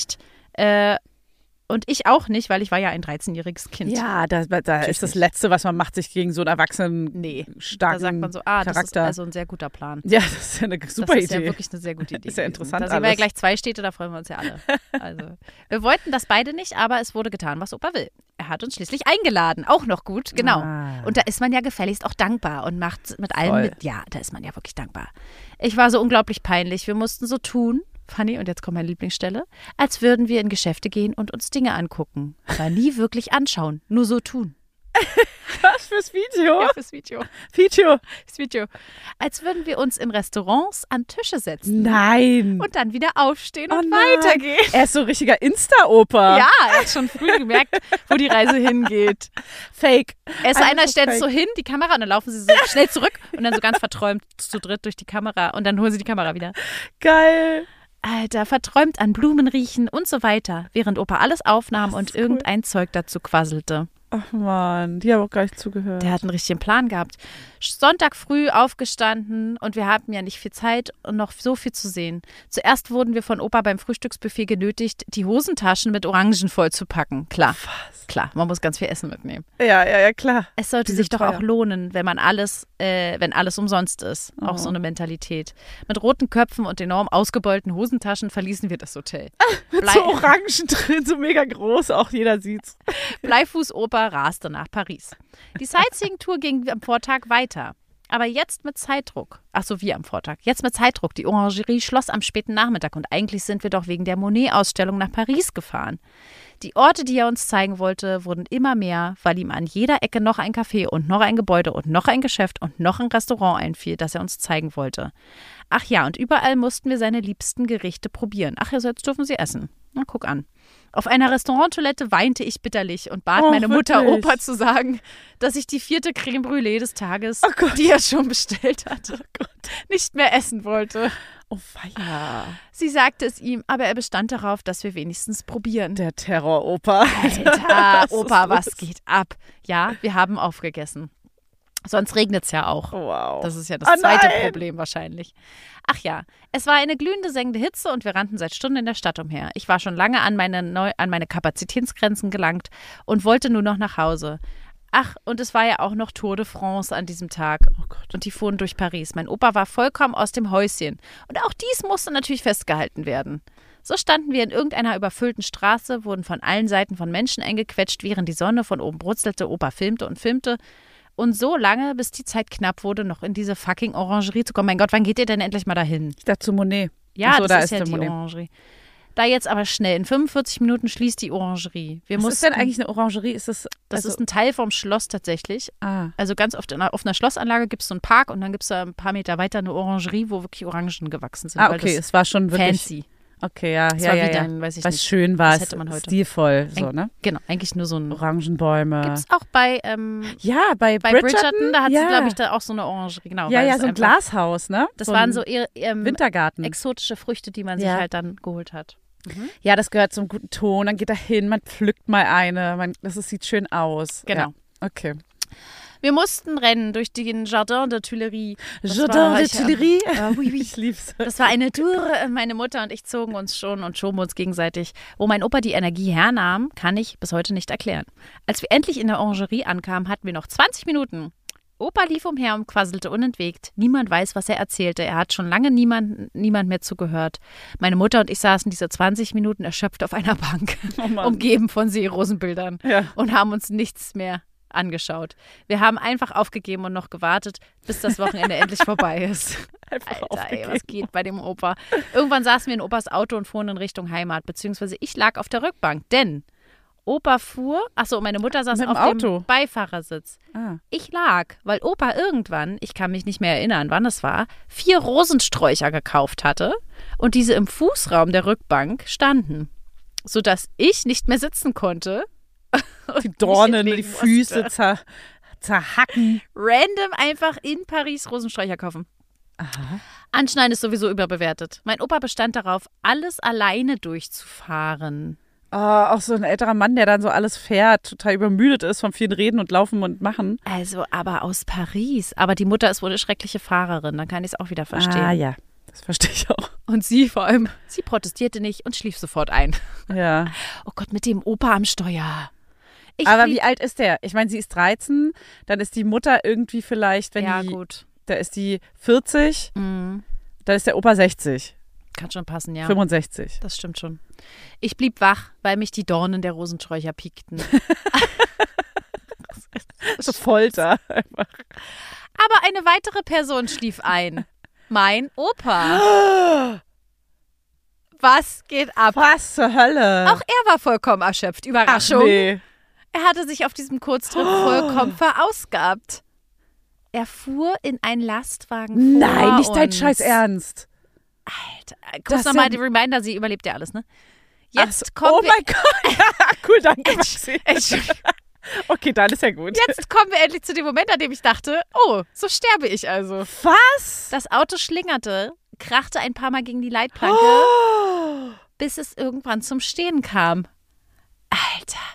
ich auch nicht, weil ich war ja ein 13-jähriges Kind. Ja, da ist das Letzte, was man macht, sich gegen so einen erwachsenen, starken da sagt man so, das Charakter. ist also ein sehr guter Plan. Ja, das ist ja eine super Idee. Das ist ja wirklich eine sehr gute Idee. Ist ja interessant Da sehen wir ja gleich 2 Städte, da freuen wir uns ja alle. Also, wir wollten das beide nicht, aber es wurde getan, was Opa will. Er hat uns schließlich eingeladen, auch noch gut, genau. Und da ist man ja gefälligst auch dankbar und macht mit allem mit. Ja, da ist man ja wirklich dankbar. Ich war so unglaublich peinlich. Wir mussten so tun, Fanny, und jetzt kommt meine Lieblingsstelle, als würden wir in Geschäfte gehen und uns Dinge angucken. Aber nie wirklich anschauen, nur so tun. Was fürs Video? Ja, fürs Video. Das Video. Als würden wir uns in Restaurants an Tische setzen. Nein. Und dann wieder aufstehen und weitergehen. Er ist so ein richtiger Insta-Opa. Ja, er hat schon früh gemerkt, wo die Reise hingeht. Fake. Einer stellt so hin, die Kamera, und dann laufen sie so schnell zurück und dann so ganz verträumt zu dritt durch die Kamera und dann holen sie die Kamera wieder. Geil. Alter, verträumt an Blumen riechen und so weiter, während Opa alles aufnahm und irgendein Zeug dazu quasselte. Ach Mann, die haben auch gar nicht zugehört. Der hat einen richtigen Plan gehabt. Sonntag früh aufgestanden und wir hatten ja nicht viel Zeit und noch so viel zu sehen. Zuerst wurden wir von Opa beim Frühstücksbuffet genötigt, die Hosentaschen mit Orangen voll zu packen. Klar, klar, man muss ganz viel Essen mitnehmen. Ja, klar. Es sollte sich doch auch lohnen, wenn alles umsonst ist. Auch so eine Mentalität. Mit roten Köpfen und enorm ausgebeulten Hosentaschen verließen wir das Hotel. Mit so Orangen drin, so mega groß, auch jeder sieht's. Bleifuß-Opa raste nach Paris. Die Sightseeing-Tour ging am Vortag weiter. Aber jetzt mit Zeitdruck. Ach so, wie am Vortag. Jetzt mit Zeitdruck. Die Orangerie schloss am späten Nachmittag und eigentlich sind wir doch wegen der Monet-Ausstellung nach Paris gefahren. Die Orte, die er uns zeigen wollte, wurden immer mehr, weil ihm an jeder Ecke noch ein Café und noch ein Gebäude und noch ein Geschäft und noch ein Restaurant einfiel, das er uns zeigen wollte. Ach ja, und überall mussten wir seine liebsten Gerichte probieren. Ach ja, jetzt dürfen sie essen. Na, guck an. Auf einer Restauranttoilette weinte ich bitterlich und bat meine Mutter, Opa zu sagen, dass ich die 4. Crème Brûlée des Tages, die er schon bestellt hatte, nicht mehr essen wollte. Oh weia. Sie sagte es ihm, aber er bestand darauf, dass wir wenigstens probieren. Der Terror-Opa. Alter, Opa, was geht ab? Ja, wir haben aufgegessen. Sonst regnet es ja auch. Wow. Das ist ja das zweite Problem wahrscheinlich. Ach ja, es war eine glühende, sengende Hitze und wir rannten seit Stunden in der Stadt umher. Ich war schon lange an meine Kapazitätsgrenzen gelangt und wollte nur noch nach Hause. Ach, und es war ja auch noch Tour de France an diesem Tag. Oh Gott. Und die fuhren durch Paris. Mein Opa war vollkommen aus dem Häuschen. Und auch dies musste natürlich festgehalten werden. So standen wir in irgendeiner überfüllten Straße, wurden von allen Seiten von Menschen eingequetscht, während die Sonne von oben brutzelte. Opa filmte und filmte. Und so lange, bis die Zeit knapp wurde, noch in diese fucking Orangerie zu kommen. Mein Gott, wann geht ihr denn endlich mal dahin? Ich dachte zu Monet. Ja, so, das ist ja die Orangerie. Da jetzt aber schnell, in 45 Minuten schließt die Orangerie. Was ist denn eigentlich eine Orangerie? Das ist ein Teil vom Schloss tatsächlich. Ah. Also ganz oft auf einer Schlossanlage gibt es so einen Park und dann gibt es da ein paar Meter weiter eine Orangerie, wo wirklich Orangen gewachsen sind. Okay, es war schon wirklich fancy. Okay, ja. Dann, weiß ich was nicht. schön war, Das hätte man heute. Stilvoll, so, ne? Genau, eigentlich nur so ein Orangenbäume. Gibt es auch bei bei Bridgerton. Da hat sie, glaube ich, da auch so eine Orangerie. Genau, Ja, so ein Glashaus, ne? Das so waren so Wintergarten. exotische Früchte, die man sich halt dann geholt hat. Ja, das gehört zum guten Ton. Dann geht da hin, man pflückt mal eine. Sieht schön aus. Genau. Ja. Okay. Wir mussten rennen durch den Jardin de Tuileries. Jardin de Tuileries? Oui. Ich lieb's. Das war eine Tour. Meine Mutter und ich zogen uns schon und schoben uns gegenseitig. Wo mein Opa die Energie hernahm, kann ich bis heute nicht erklären. Als wir endlich in der Orangerie ankamen, hatten wir noch 20 Minuten. Opa lief umher und quasselte unentwegt. Niemand weiß, was er erzählte. Er hat schon lange niemand mehr zugehört. Meine Mutter und ich saßen diese 20 Minuten erschöpft auf einer Bank, umgeben von Seerosenbildern und haben uns nichts mehr angeschaut. Wir haben einfach aufgegeben und noch gewartet, bis das Wochenende endlich vorbei ist. Alter, ey, was geht bei dem Opa? Irgendwann saßen wir in Opas Auto und fuhren in Richtung Heimat, beziehungsweise ich lag auf der Rückbank, denn Opa fuhr, meine Mutter saß auf dem Beifahrersitz. Ah. Ich lag, weil Opa irgendwann, ich kann mich nicht mehr erinnern, wann es war, 4 Rosensträucher gekauft hatte und diese im Fußraum der Rückbank standen, sodass ich nicht mehr sitzen konnte. Die Dornen, die Füße zerhacken. Random einfach in Paris Rosensträucher kaufen. Aha. Anschneiden ist sowieso überbewertet. Mein Opa bestand darauf, alles alleine durchzufahren. Oh, auch so ein älterer Mann, der dann so alles fährt, total übermüdet ist vom vielen Reden und Laufen und Machen. Also, aber aus Paris. Aber die Mutter ist wohl eine schreckliche Fahrerin, dann kann ich es auch wieder verstehen. Ah ja, das verstehe ich auch. Und sie vor allem, sie protestierte nicht und schlief sofort ein. Ja. Oh Gott, mit dem Opa am Steuer. Aber wie alt ist der? Ich meine, sie ist 13, dann ist die Mutter irgendwie vielleicht, gut. Da ist die 40, dann ist der Opa 60. Kann schon passen, ja. 65. Das stimmt schon. Ich blieb wach, weil mich die Dornen der Rosensträucher piekten. So Folter einfach. Aber eine weitere Person schlief ein. Mein Opa. Was geht ab? Was zur Hölle? Auch er war vollkommen erschöpft. Überraschung. Ach, nee. Er hatte sich auf diesem Kurztrip vollkommen verausgabt. Er fuhr in einen Lastwagen vor Nein, nicht dein uns. Scheiß Ernst. Alter, kurz nochmal die Reminder, sie überlebt ja alles, ne? Jetzt kommen kommen wir... mein Gott. Ja, cool, danke, Maxi. Entschuldigung. Okay, dann ist ja gut. Jetzt kommen wir endlich zu dem Moment, an dem ich dachte, oh, so sterbe ich also. Was? Das Auto schlingerte, krachte ein paar Mal gegen die Leitplanke, bis es irgendwann zum Stehen kam. Alter,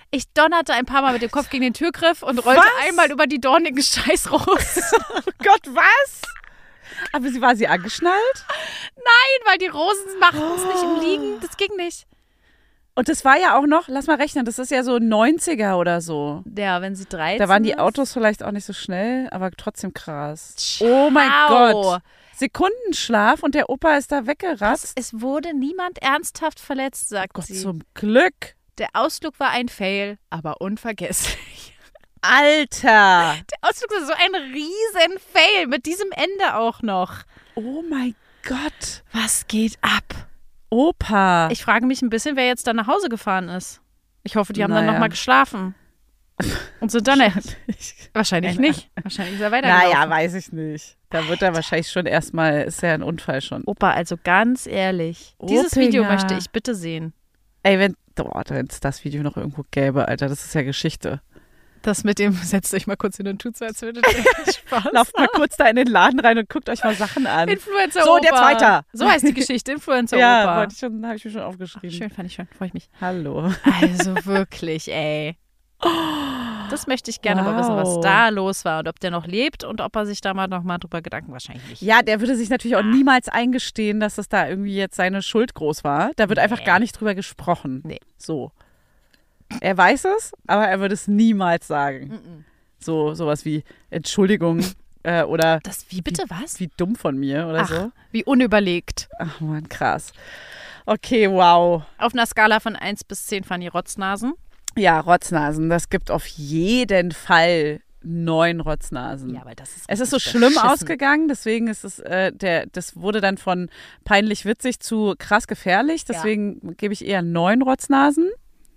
Ich donnerte ein paar Mal mit dem Kopf gegen den Türgriff und rollte einmal über die dornigen Scheißrosen. Oh Gott, was? Aber war sie angeschnallt? Nein, weil die Rosen machten es nicht im Liegen. Das ging nicht. Und das war ja auch noch, lass mal rechnen, das ist ja so 90er oder so. Ja, wenn sie 13 Da waren die ist. Autos vielleicht auch nicht so schnell, aber trotzdem krass. Ciao. Oh mein Gott. Sekundenschlaf und der Opa ist da weggeratzt. Es wurde niemand ernsthaft verletzt, sagt Gott, sie. zum Glück. Der Ausflug war ein Fail, aber unvergesslich. Alter. Der Ausflug war so ein riesen Fail, mit diesem Ende auch noch. Oh mein Gott. Was geht ab? Opa. Ich frage mich ein bisschen, wer jetzt da nach Hause gefahren ist. Ich hoffe, die haben dann Naja. nochmal geschlafen. Und sind dann wahrscheinlich nicht. Wahrscheinlich ist er weitergelaufen. Naja, weiß ich nicht. Da wird er wahrscheinlich schon erstmal, ist ja ein Unfall schon. Opa, also ganz ehrlich, dieses Opinger. Video möchte ich bitte sehen. Ey, wenn es das Video noch irgendwo gäbe, Alter, das ist ja Geschichte. Das mit dem, setzt euch mal kurz hin und tut so, als würdet ihr Spaß Lauft mal kurz da in den Laden rein und guckt euch mal Sachen an. Influencer-Opa. So, der Zweite. So heißt die Geschichte, Influencer-Opa. Ja, habe ich mir schon aufgeschrieben. Schön, fand ich schön, freue ich mich. Hallo. Also wirklich, ey. Das möchte ich gerne mal wissen, was Wow. da los war und ob der noch lebt und ob er sich da mal nochmal drüber Gedanken, wahrscheinlich nicht. Ja, der würde sich natürlich auch niemals eingestehen, dass das da irgendwie jetzt seine Schuld groß war. Da wird einfach gar nicht drüber gesprochen. Nee. So. Er weiß es, aber er würde es niemals sagen. Sowas wie Entschuldigung oder Das, wie bitte, was? wie dumm von mir oder Ach, so. wie unüberlegt. Ach man, krass. Okay, wow. Auf einer Skala von 1 bis 10 fahren die Rotznasen. Ja, Rotznasen. Das gibt auf jeden Fall 9 Rotznasen. Ja, weil das ist Es ist so richtig schlimm beschissen. ausgegangen, deswegen ist es, das wurde dann von peinlich witzig zu krass gefährlich. Deswegen gebe ich eher 9 Rotznasen.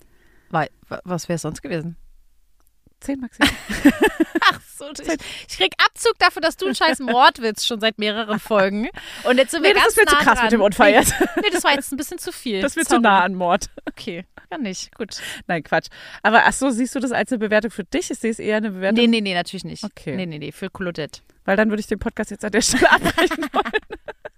Was wäre es sonst gewesen? 10, Maxi. Ach so, ich krieg Abzug dafür, dass du einen scheiß Mordwitz schon seit mehreren Folgen. Und jetzt sind wir Nee, das ganz ist mir zu nah krass dran. mit dem Unfall jetzt. Nee, das war jetzt ein bisschen zu viel. Das wird zu Sorry. nah an Mord. Okay, kann nicht. Gut. Nein, Quatsch. Aber ach so, siehst du das als eine Bewertung für dich? Ich sehe es eher eine Bewertung, Nee, natürlich nicht. Okay. Nee, für Claudette. weil dann würde ich den Podcast jetzt an der Stelle abbrechen wollen.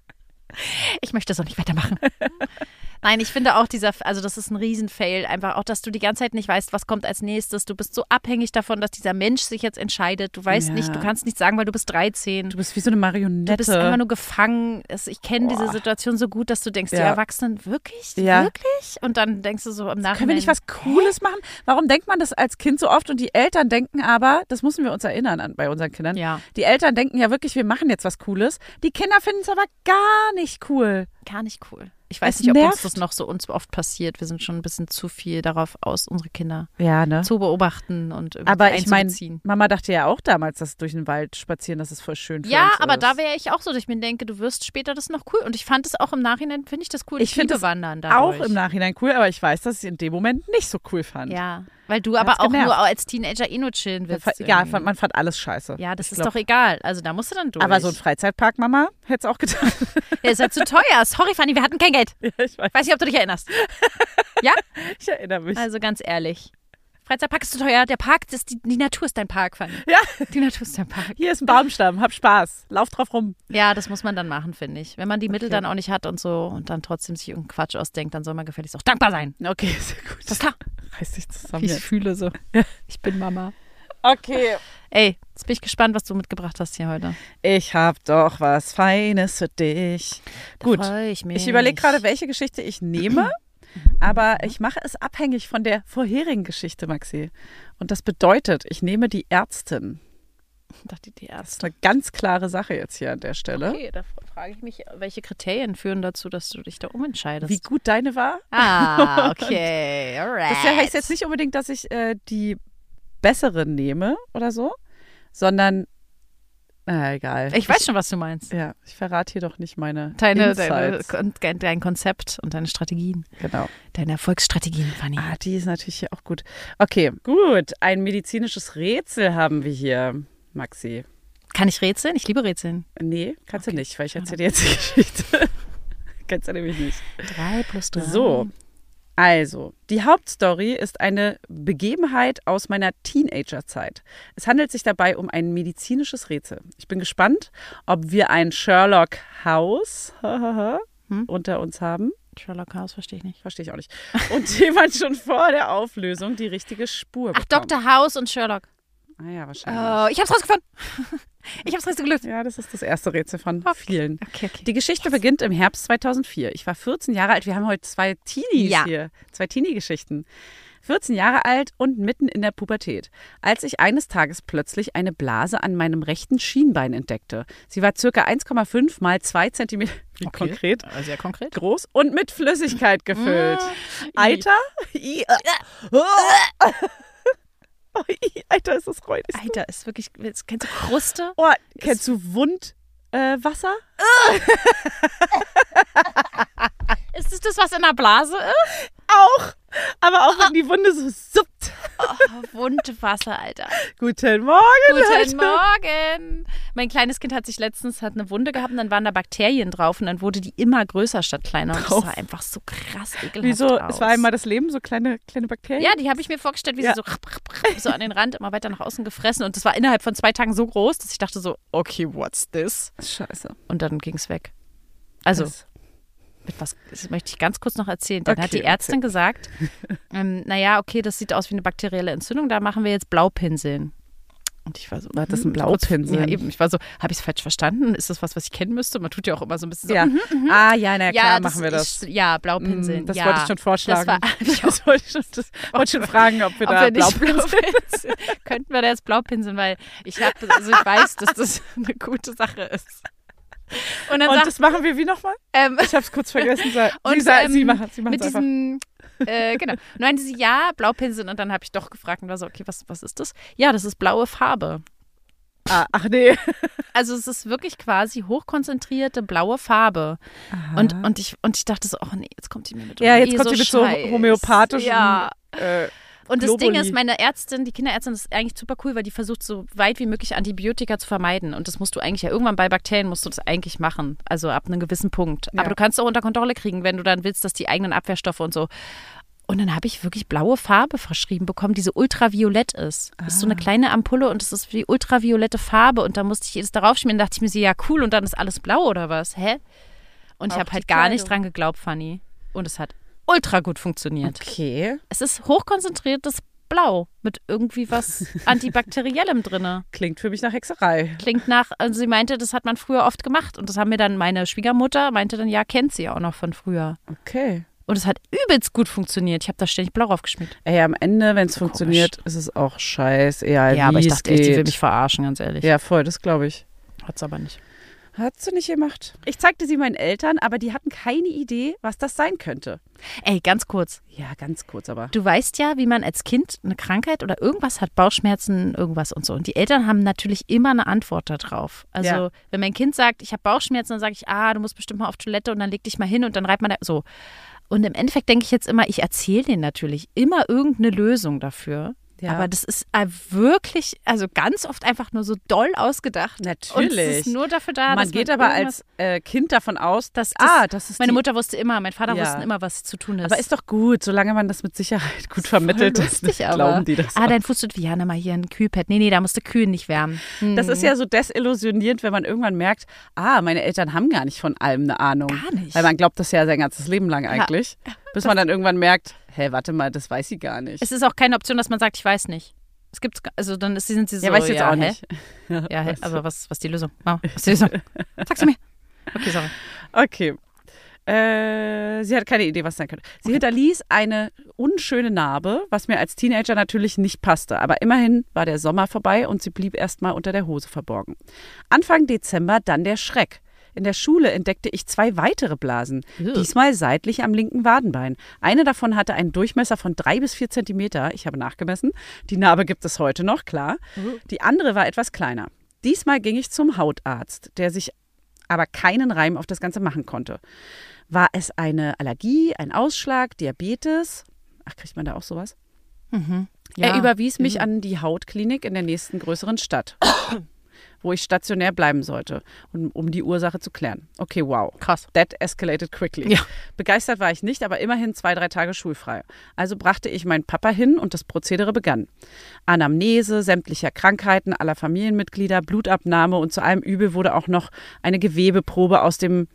Ich möchte das auch nicht weitermachen. Nein, ich finde auch also das ist ein Riesenfail, einfach auch, dass du die ganze Zeit nicht weißt, was kommt als nächstes. Du bist so abhängig davon, dass dieser Mensch sich jetzt entscheidet. Du weißt Ja. nicht, du kannst nicht sagen, weil du bist 13. Du bist wie so eine Marionette. Du bist einfach nur gefangen. Ich kenne diese Boah. Situation so gut, dass du denkst, die Ja. Erwachsenen, wirklich? Ja. Wirklich? Und dann denkst du so im Nachhinein. Können wir nicht was Cooles machen? Warum denkt man das als Kind so oft und die Eltern denken aber, das müssen wir uns erinnern bei unseren Kindern, Ja, die Eltern denken ja wirklich, wir machen jetzt was Cooles. Die Kinder finden es aber gar nicht cool. gar nicht cool. Ich weiß Es nicht, ob uns nervt. das noch so oft passiert. Wir sind schon ein bisschen zu viel darauf aus, unsere Kinder Ja, ne? zu beobachten und irgendwie Aber ich meine, einzubeziehen. Mama dachte ja auch damals, dass durch den Wald spazieren, das ist voll schön für Ja, uns aber ist. da wäre ich auch so, dass ich mir denke, du wirst später das noch cool. Und ich fand es auch im Nachhinein, finde ich das cool. Ich finde liebe es Wandern auch dadurch. im Nachhinein cool, aber ich weiß, dass ich es in dem Moment nicht so cool fand. Ja, weil du Hat's aber auch genervt. nur als Teenager nur chillen willst. Ja, irgendwie. man fand alles scheiße. Ja, das Ich ist glaub- doch egal. Also da musst du dann durch. Aber so ein Freizeitpark, Mama, hätte es auch getan. Der ist ja zu teuer. Sorry, Fanny, wir hatten kein Geld. Ja, ich weiß. Weiß nicht, ob du dich erinnerst. Ja? Ich erinnere mich. Also ganz ehrlich. Freizeitpark ist zu teuer. Der Park, die Natur ist dein Park, Fanny. Ja. Die Natur ist dein Park. Hier ist ein Baumstamm, hab Spaß, lauf drauf rum. Ja, das muss man dann machen, finde ich. Wenn man die Mittel Okay. dann auch nicht hat und so und dann trotzdem sich irgendeinen Quatsch ausdenkt, dann soll man gefälligst auch dankbar sein. Okay, sehr gut. Ist das klar? Reiß dich zusammen Ich jetzt. fühle so. Ich bin Mama. Okay. Ey, jetzt bin ich gespannt, was du mitgebracht hast hier heute. Ich hab doch was Feines für dich. Gut, Freu ich mich. ich überlege gerade, welche Geschichte ich nehme, aber ich mache es abhängig von der vorherigen Geschichte, Maxi. Und das bedeutet, ich nehme die Ärztin. Ich dachte, die Das ist Ärzte. eine ganz klare Sache jetzt hier an der Stelle. Okay, da frage ich mich, welche Kriterien führen dazu, dass du dich da umentscheidest? Wie gut deine war? Ah, okay, alright. Das heißt jetzt nicht unbedingt, dass ich die bessere nehme oder so, sondern, egal. Ich weiß schon, was du meinst. Ja, ich verrate hier doch nicht meine Dein Insights. Konzept und deine Strategien. Genau. Deine Erfolgsstrategien, Fanny. Ah, die ist natürlich hier auch gut. Okay, gut. Ein medizinisches Rätsel haben wir hier, Maxi. Kann ich rätseln? Ich liebe Rätseln. Nee, kannst Okay. du nicht, weil ich erzähle dir jetzt die Geschichte. Kannst du nämlich nicht. 3 plus 3. So, also, die Hauptstory ist eine Begebenheit aus meiner Teenagerzeit. Es handelt sich dabei um ein medizinisches Rätsel. Ich bin gespannt, ob wir ein Sherlock House unter uns haben. Sherlock House verstehe ich nicht. Verstehe ich auch nicht. Und jemand schon vor der Auflösung die richtige Spur Ach, bekommen. Dr. House und Sherlock. Ah ja, wahrscheinlich. Ich hab's rausgefunden. Ich hab's rausgelöst. Ja, das ist das erste Rätsel von vielen. Okay. Die Geschichte beginnt im Herbst 2004. Ich war 14 Jahre alt. Wir haben heute 2 Teenies hier. 2 Teenie-Geschichten. 14 Jahre alt und mitten in der Pubertät, als ich eines Tages plötzlich eine Blase an meinem rechten Schienbein entdeckte. Sie war ca. 1,5 mal 2 Zentimeter konkret, Sehr konkret. groß und mit Flüssigkeit gefüllt. Alter? Oh, Alter, ist das räudig. Alter, ist wirklich, kennst du Kruste? Oh, kennst du Wundwasser? Ist es das, was in der Blase ist? Auch. Aber auch wenn die Wunde so suppt. Oh, Wundwasser, Alter. Guten Morgen, Guten Leute. Morgen. Mein kleines Kind hat eine Wunde gehabt und dann waren da Bakterien drauf und dann wurde die immer größer statt kleiner. Und das sah einfach so krass ekelhaft Wieso? aus. Es war einmal das Leben, so kleine Bakterien? Ja, die habe ich mir vorgestellt, wie sie so an den Rand immer weiter nach außen gefressen. Und das war innerhalb von 2 Tagen so groß, dass ich dachte so, okay, what's this? Scheiße. Und dann ging es weg. Also, mit was, das möchte ich ganz kurz noch erzählen. Dann hat die Ärztin gesagt, naja, okay, das sieht aus wie eine bakterielle Entzündung, da machen wir jetzt Blaupinseln. Und ich war so, war das ein Blaupinsel? Ja, eben. Ich war so, habe ich es falsch verstanden? Ist das was ich kennen müsste? Man tut ja auch immer so ein bisschen so. Ja. Ah, ja, na klar, machen wir das. Ja, Blaupinseln. Das ja. wollte ich schon vorschlagen. Das wollte schon fragen, ob wir da Blaupinseln könnten wir da jetzt Blaupinseln, weil ich weiß, dass das eine gute Sache ist. Und dann das machen wir wie nochmal? Ich habe es kurz vergessen. Sie machen es mit diesem, genau. Und dann meinte sie, ja, Blaupinseln. Und dann habe ich doch gefragt und war so, okay, was ist das? Ja, das ist blaue Farbe. Ach nee. Also es ist wirklich quasi hochkonzentrierte blaue Farbe. Und ich dachte so, oh nee, jetzt kommt die mir mit jetzt kommt die mit so homöopathischen Und das Globuli. Ding ist, meine Ärztin, die Kinderärztin, ist eigentlich super cool, weil die versucht so weit wie möglich Antibiotika zu vermeiden. Und das musst du eigentlich ja irgendwann bei Bakterien musst du das eigentlich machen. Also ab einem gewissen Punkt. Ja. Aber du kannst es auch unter Kontrolle kriegen, wenn du dann willst, dass die eigenen Abwehrstoffe und so. Und dann habe ich wirklich blaue Farbe verschrieben bekommen, die so ultraviolett ist. Das ist so eine kleine Ampulle und das ist die ultraviolette Farbe. Und da musste ich jedes darauf schmieren. Dachte ich mir so, ja cool, und dann ist alles blau oder was? Hä? Und ich habe halt gar nicht dran geglaubt, Fanny. Und es hat ultra gut funktioniert. Okay. Es ist hochkonzentriertes Blau mit irgendwie was Antibakteriellem drin. Klingt für mich nach Hexerei. Klingt nach, also sie meinte, das hat man früher oft gemacht. Und das haben mir dann meine Schwiegermutter, meinte dann, ja, kennt sie auch noch von früher. Okay. Und es hat übelst gut funktioniert. Ich habe da ständig Blau draufgeschmiert. Ey, am Ende, wenn es funktioniert, ist es auch scheiße. Ja, aber ich dachte echt, die will mich verarschen, ganz ehrlich. Ja, voll, das glaube ich. Hat's aber nicht. Hat sie nicht gemacht. Ich zeigte sie meinen Eltern, aber die hatten keine Idee, was das sein könnte. Ey, ganz kurz. Ja, ganz kurz aber. Du weißt ja, wie man als Kind eine Krankheit oder irgendwas hat, Bauchschmerzen, irgendwas und so. Und die Eltern haben natürlich immer eine Antwort darauf. Also, wenn mein Kind sagt, ich habe Bauchschmerzen, dann sage ich, du musst bestimmt mal auf Toilette und dann leg dich mal hin und dann reibt man da so. Und im Endeffekt denke ich jetzt immer, ich erzähle denen natürlich immer irgendeine Lösung dafür. Ja. Aber das ist wirklich, also ganz oft einfach nur so doll ausgedacht. Natürlich. Und es ist nur dafür da, man geht aber als Kind davon aus, dass das ist meine Mutter wusste immer, mein Vater wussten immer, was zu tun ist. Aber ist doch gut, solange man das mit Sicherheit gut vermittelt. Lustig, aber. Glauben die das dein Fuß tut weh, mal hier ein Kühlpad. Nee, da musst du Kühe nicht wärmen. Das ist ja so desillusionierend, wenn man irgendwann merkt, meine Eltern haben gar nicht von allem eine Ahnung. Gar nicht. Weil man glaubt das ja sein ganzes Leben lang eigentlich. Ja. Bis man dann irgendwann merkt, warte mal, das weiß sie gar nicht. Es ist auch keine Option, dass man sagt, ich weiß nicht. Es gibt, also dann sind sie so, weiß jetzt auch nicht. Ja, aber was ist die Lösung? Mama, was ist die Lösung? Sag sie mir. Okay, sorry. Okay. Sie hat keine Idee, was sein könnte. Sie hinterließ eine unschöne Narbe, was mir als Teenager natürlich nicht passte. Aber immerhin war der Sommer vorbei und sie blieb erstmal unter der Hose verborgen. Anfang Dezember dann der Schreck. In der Schule entdeckte ich 2 weitere Blasen, diesmal seitlich am linken Wadenbein. Eine davon hatte einen Durchmesser von 3 bis 4 Zentimeter. Ich habe nachgemessen. Die Narbe gibt es heute noch, klar. Die andere war etwas kleiner. Diesmal ging ich zum Hautarzt, der sich aber keinen Reim auf das Ganze machen konnte. War es eine Allergie, ein Ausschlag, Diabetes? Ach, kriegt man da auch sowas? Mhm. Ja. Er überwies mich an die Hautklinik in der nächsten größeren Stadt, wo ich stationär bleiben sollte, um die Ursache zu klären. Okay, wow. Krass. That escalated quickly. Ja. Begeistert war ich nicht, aber immerhin 2-3 Tage schulfrei. Also brachte ich meinen Papa hin und das Prozedere begann. Anamnese sämtlicher Krankheiten aller Familienmitglieder, Blutabnahme und zu allem Übel wurde auch noch eine Gewebeprobe aus dem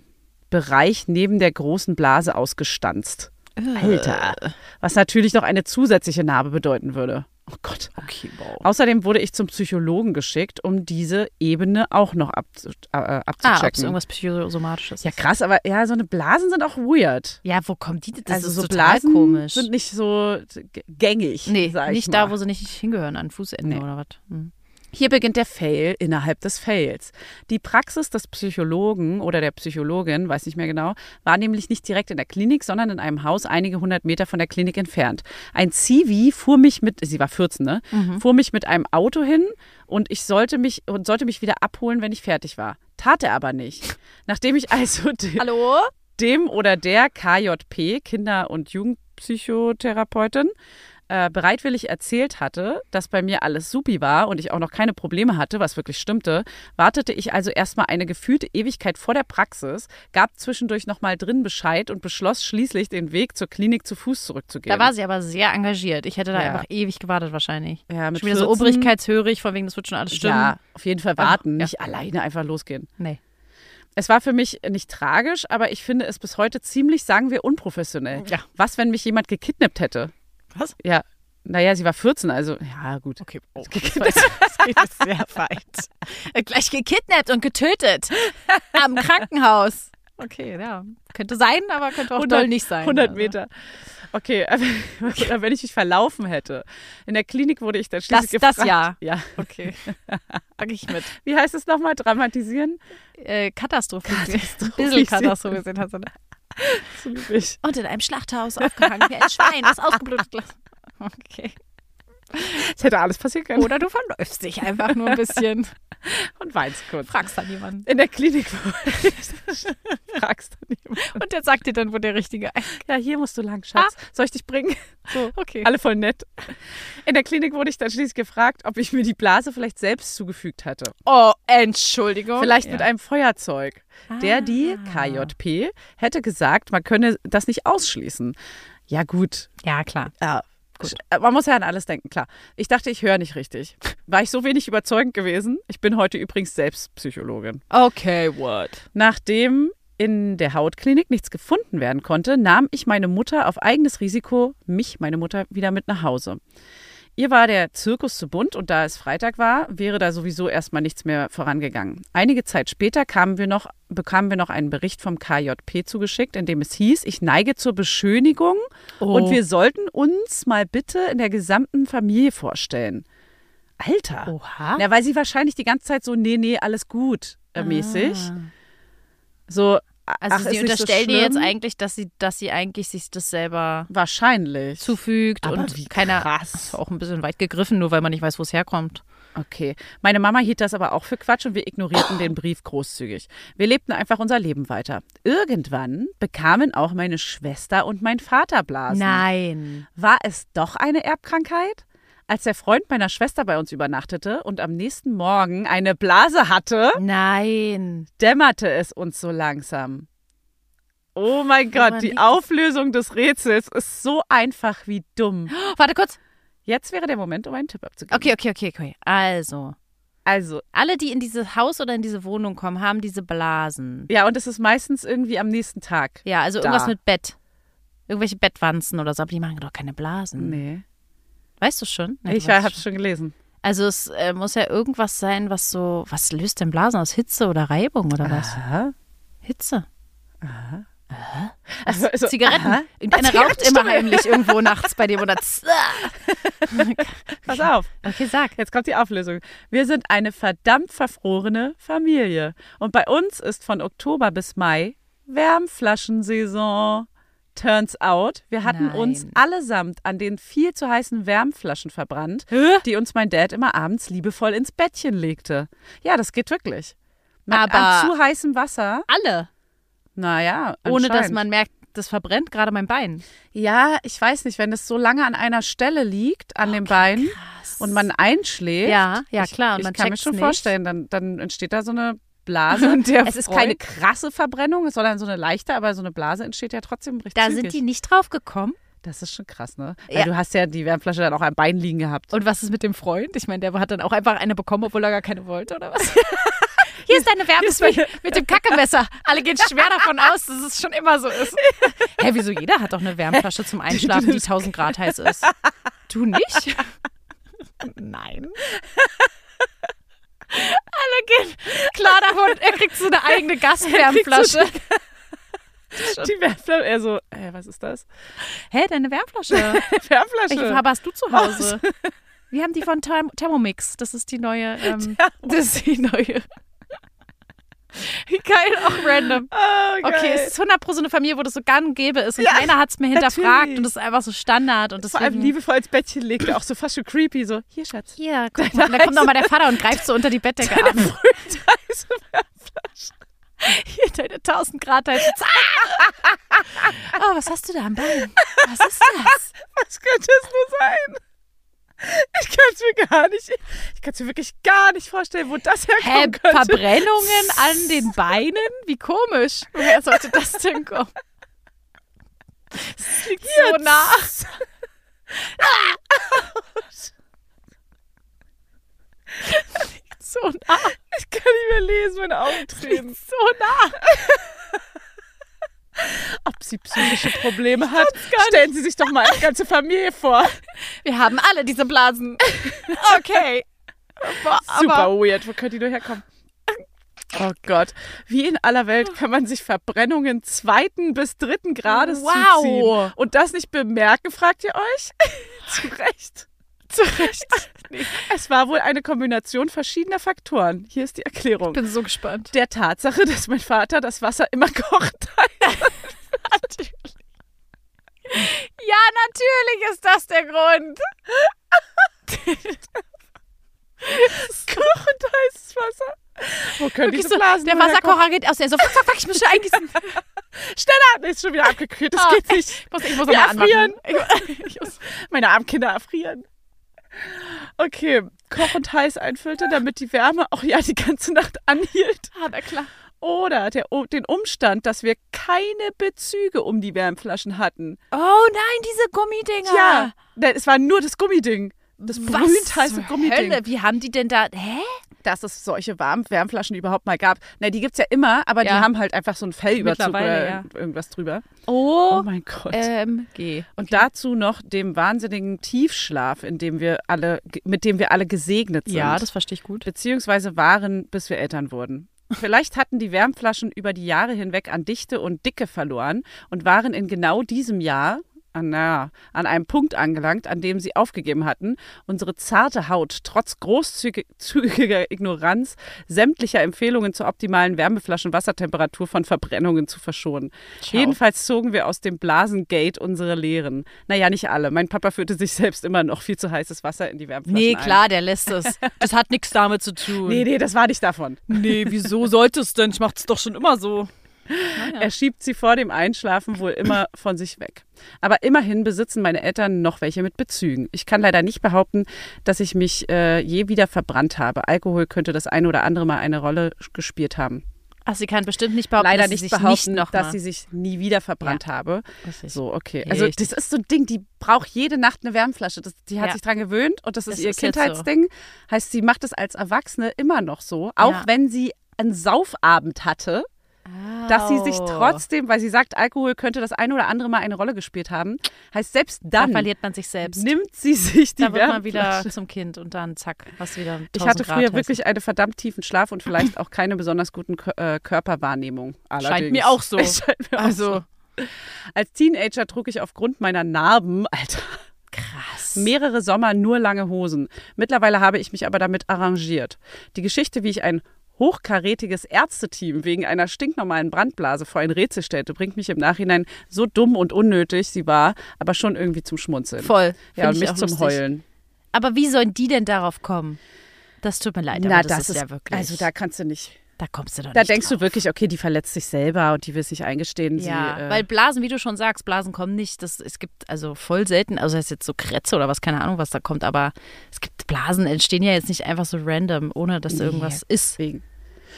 Bereich neben der großen Blase ausgestanzt. Alter. Was natürlich noch eine zusätzliche Narbe bedeuten würde. Oh Gott. Okay, wow. Außerdem wurde ich zum Psychologen geschickt, um diese Ebene auch noch abzuchecken. Ob es irgendwas Psychosomatisches Ja, ist. krass, aber ja, so eine Blasen sind auch weird. Ja, wo kommt die? Das also ist so total Blasen komisch. sind nicht so gängig. Nee, sag ich nicht mal. da, wo sie nicht hingehören, an Fußenden Nee. oder was. Hm. Hier beginnt der Fail innerhalb des Fails. Die Praxis des Psychologen oder der Psychologin, weiß nicht mehr genau, war nämlich nicht direkt in der Klinik, sondern in einem Haus einige 100 Meter von der Klinik entfernt. Ein Zivi fuhr mich sie war 14, ne? Fuhr mich mit einem Auto hin und ich sollte mich wieder abholen, wenn ich fertig war. Tat er aber nicht. Nachdem ich also Hallo? dem oder der KJP, Kinder- und Jugendpsychotherapeutin, bereitwillig erzählt hatte, dass bei mir alles supi war und ich auch noch keine Probleme hatte, was wirklich stimmte, wartete ich also erstmal eine gefühlte Ewigkeit vor der Praxis, gab zwischendurch nochmal drin Bescheid und beschloss schließlich, den Weg zur Klinik zu Fuß zurückzugehen. Da war sie aber sehr engagiert. Ich hätte da Ja. einfach ewig gewartet wahrscheinlich. ja, mit Schon wieder so 14, obrigkeitshörig, von wegen, das wird schon alles stimmen. Ja, auf jeden Fall warten, Ja. nicht alleine einfach losgehen. Nee. Es war für mich nicht tragisch, aber ich finde es bis heute ziemlich, sagen wir, unprofessionell. Ja. Was, wenn mich jemand gekidnappt hätte? Was? Ja, naja, sie war 14, also ja, gut. Okay, oh, das geht jetzt sehr weit. Gleich gekidnappt und getötet. Am Krankenhaus. Okay, ja. Könnte sein, aber könnte auch doll nicht sein. 100 also. Meter. Okay, oder wenn ich mich verlaufen hätte. In der Klinik wurde ich dann schließlich Das gefragt. ja. Ja. Okay. Pack ich mit. Wie heißt es nochmal? Dramatisieren? Katastrophisieren. Ein bisschen katastrophisieren hast du. So lieb ich. Und in einem Schlachthaus aufgehangen wie ein Schwein, das ausgeblutet ist. Okay. Es hätte alles passieren können. Oder du verläufst dich einfach nur ein bisschen. Und weinst kurz. Fragst dann jemanden. In der Klinik fragst du jemanden. Und der sagt dir dann, wo der Richtige Ja, hier musst du lang, Schatz. Soll ich dich bringen? So, Okay. alle voll nett. In der Klinik wurde ich dann schließlich gefragt, ob ich mir die Blase vielleicht selbst zugefügt hatte. Oh, Entschuldigung. Vielleicht mit einem Feuerzeug. Die KJP hätte gesagt, man könne das nicht ausschließen. Ja, gut. Ja, klar. Ja, gut. Man muss ja an alles denken, klar. Ich dachte, ich höre nicht richtig. War ich so wenig überzeugend gewesen? Ich bin heute übrigens selbst Psychologin. Okay, what? Nachdem in der Hautklinik nichts gefunden werden konnte, nahm ich meine Mutter auf eigenes Risiko, meine Mutter, wieder mit nach Hause. Ihr war der Zirkus zu bunt und da es Freitag war, wäre da sowieso erstmal nichts mehr vorangegangen. Einige Zeit später bekamen wir noch einen Bericht vom KJP zugeschickt, in dem es hieß, ich neige zur Beschönigung und wir sollten uns mal bitte in der gesamten Familie vorstellen. Alter. Oha. Ja, weil sie wahrscheinlich die ganze Zeit so, nee, alles gut mäßig. So, Also ach, sie ist nicht unterstellen so dir jetzt schlimm. eigentlich, dass sie eigentlich sich das selber Wahrscheinlich. zufügt Aber und wie keiner krass. auch ein bisschen weit gegriffen, nur weil man nicht weiß, wo es herkommt. Okay. Meine Mama hielt das aber auch für Quatsch und wir ignorierten den Brief großzügig. Wir lebten einfach unser Leben weiter. Irgendwann bekamen auch meine Schwester und mein Vater Blasen. Nein. War es doch eine Erbkrankheit? Als der Freund meiner Schwester bei uns übernachtete und am nächsten Morgen eine Blase hatte, Nein. dämmerte es uns so langsam. Oh mein Gott, Woran die liegt Auflösung des Rätsels ist so einfach wie dumm. Oh, warte kurz. Jetzt wäre der Moment, um einen Tipp abzugeben. Okay. Also, Also, alle, die in dieses Haus oder in diese Wohnung kommen, haben diese Blasen. ja, und es ist meistens irgendwie am nächsten Tag. Ja, also Da. irgendwas mit Bett. Irgendwelche Bettwanzen oder so, aber die machen doch keine Blasen. Nee. Weißt du schon? Nee, Ich du weißt hab's schon gelesen. Also es muss ja irgendwas sein, was löst denn Blasen aus? Hitze oder Reibung oder was? Aha. Hitze. Also, Zigaretten. aha. Irgendeiner raucht immer heimlich irgendwo nachts bei dem oder Pass auf. Okay, sag. Jetzt kommt die Auflösung. Wir sind eine verdammt verfrorene Familie. Und bei uns ist von Oktober bis Mai Wärmflaschensaison. Turns out, wir hatten Nein. uns allesamt an den viel zu heißen Wärmflaschen verbrannt, die uns mein Dad immer abends liebevoll ins Bettchen legte. Ja, das geht wirklich. Aber- an zu heißem Wasser, Alle. naja, Ohne dass anscheinend. man merkt, das verbrennt gerade mein Bein. Ja, ich weiß nicht, wenn es so lange an einer Stelle liegt, an dem Bein, und man einschläft. Ja, klar. Und Ich man kann mir checkt's schon nicht. vorstellen, dann entsteht da so eine Blase. Und der Es ist Freund- keine krasse Verbrennung, sondern so eine leichte, aber so eine Blase entsteht ja trotzdem richtig Da zügig. sind die nicht drauf gekommen. Das ist schon krass, ne? Ja. Weil du hast ja die Wärmflasche dann auch am Bein liegen gehabt. Und was ist mit dem Freund? Ich meine, der hat dann auch einfach eine bekommen, obwohl er gar keine wollte, oder was? Hier ist deine Wärme mit dem Kackemesser. Alle gehen schwer davon aus, dass es schon immer so ist. Hä, wieso? Jeder hat doch eine Wärmflasche zum Einschlafen, die 1000 Grad heiß ist. Du nicht? Nein. Alle gehen klar davon, er kriegt so eine eigene Gaswärmflasche. Die Wärmflasche, er so, was ist das? Hä, deine Wärmflasche? Wärmflasche. Welche Farbe hast du zu Hause? Wir haben die von Thermomix. Das ist die neue. Das ist die neue. Wie geil, auch random. Oh, geil. Okay, es ist 100% so eine Familie, wo das so gang und gäbe ist und keiner hat es mir hinterfragt natürlich. und das ist einfach so Standard. Und Vor allem deswegen, liebevoll ins Bettchen legt, auch so fast schon creepy, so, hier, Schatz. hier, guck mal. Und dann kommt nochmal der Vater und greift so unter die Bettdecke an. Heiße Wärmflasche. Hier, deine 1000 Grad heiße. Oh, was hast du da am Bein? Was ist das? Was könnte es nur sein? Ich kann es mir wirklich gar nicht vorstellen, wo das herkommen könnte. Verbrennungen an den Beinen? Wie komisch. Woher sollte das denn kommen? Das liegt so nah. So nah. Ich kann nicht mehr lesen, meine Augen tränen. So nah. Ob sie psychische Probleme hat, stellen Sie sich doch mal eine ganze Familie vor. Wir haben alle diese Blasen. Okay. Super weird. Wo könnte die nur herkommen? Oh Gott. Wie in aller Welt kann man sich Verbrennungen 2. bis 3. Grades zuziehen? Und das nicht bemerken, fragt ihr euch? Zu Recht. Nee. Es war wohl eine Kombination verschiedener Faktoren. Hier ist die Erklärung. Ich bin so gespannt. Der Tatsache, dass mein Vater das Wasser immer kocht. Natürlich. Ja, natürlich ist das der Grund. Kochend heißes Wasser. Wo können diese Blasen der Wasserkocher geht aus. Der so, fuck, ich muss schon eingießen. Schneller! Nee, ist schon wieder abgekühlt. Das geht nicht. Ich muss Wir nochmal anmachen. Meine armen Kinder erfrieren. Okay, kochend heiß einfüllte, damit die Wärme auch die ganze Nacht anhielt. Ah, na klar. Oder den Umstand, dass wir keine Bezüge um die Wärmflaschen hatten. Oh nein, diese Gummidinger. Ja, es war nur das Gummiding. Das brühend heiße Gummiding. Hölle, wie haben die denn da... Hä? Dass es solche Wärmflaschen überhaupt mal gab. Na, die gibt's ja immer, aber die haben halt einfach so einen Fellüberzug oder irgendwas drüber. Oh mein Gott. Okay. Und dazu noch dem wahnsinnigen Tiefschlaf, mit dem wir alle gesegnet sind. Ja, das verstehe ich gut. Beziehungsweise waren, bis wir Eltern wurden. Vielleicht hatten die Wärmflaschen über die Jahre hinweg an Dichte und Dicke verloren und waren in genau diesem Jahr an einem Punkt angelangt, an dem sie aufgegeben hatten, unsere zarte Haut trotz großzügiger Ignoranz sämtlicher Empfehlungen zur optimalen Wärmeflaschen-Wassertemperatur von Verbrennungen zu verschonen. Ciao. Jedenfalls zogen wir aus dem Blasengate unsere Lehren. Naja, nicht alle. Mein Papa führte sich selbst immer noch viel zu heißes Wasser in die Wärmeflaschen Nee, ein. klar, der lässt es. Das hat nichts damit zu tun. Nee, das war nicht davon. Nee, wieso sollte es denn? Ich mach es doch schon immer so. Naja. Er schiebt sie vor dem Einschlafen wohl immer von sich weg. Aber immerhin besitzen meine Eltern noch welche mit Bezügen. Ich kann leider nicht behaupten, dass ich mich je wieder verbrannt habe. Alkohol könnte das eine oder andere Mal eine Rolle gespielt haben. Ach, sie kann bestimmt nicht behaupten, leider dass nicht sie sich behaupten, nicht noch dass mal. sie sich nie wieder verbrannt habe. Richtig. So, okay. Richtig. Also das ist so ein Ding, die braucht jede Nacht eine Wärmflasche. Die hat sich dran gewöhnt und das ist ihr ist jetzt Kindheitsding. Heißt, sie macht es als Erwachsene immer noch so, auch wenn sie einen Saufabend hatte. Dass sie sich trotzdem, weil sie sagt, Alkohol könnte das eine oder andere Mal eine Rolle gespielt haben, heißt selbst dann Da verliert man sich selbst. nimmt sie sich die Da wird man Wärmflasche. wieder zum Kind und dann zack, was wieder 1000 Ich hatte Grad früher heiß. wirklich einen verdammt tiefen Schlaf und vielleicht auch keine besonders guten Körperwahrnehmung. Allerdings. Scheint mir auch so. Scheint mir auch so. Als Teenager trug ich aufgrund meiner Narben, Alter, Krass. mehrere Sommer nur lange Hosen. Mittlerweile habe ich mich aber damit arrangiert. Die Geschichte, wie ich ein hochkarätiges Ärzteteam wegen einer stinknormalen Brandblase vor ein Rätsel stellte, bringt mich im Nachhinein so dumm und unnötig sie war, aber schon irgendwie zum Schmunzeln. Voll. Ja, und Find ich mich auch zum lustig. Heulen. Aber wie sollen die denn darauf kommen? Das tut mir leid, aber das ist ja wirklich... Also da kannst du nicht. da kommst du doch Da nicht denkst drauf. du wirklich, okay, die verletzt sich selber und die will sich eingestehen. Ja, weil Blasen, wie du schon sagst, Blasen kommen nicht. Es gibt also voll selten, also das ist jetzt so Krätze oder was, keine Ahnung, was da kommt, aber es gibt Blasen, entstehen ja jetzt nicht einfach so random, ohne dass irgendwas ist. Deswegen.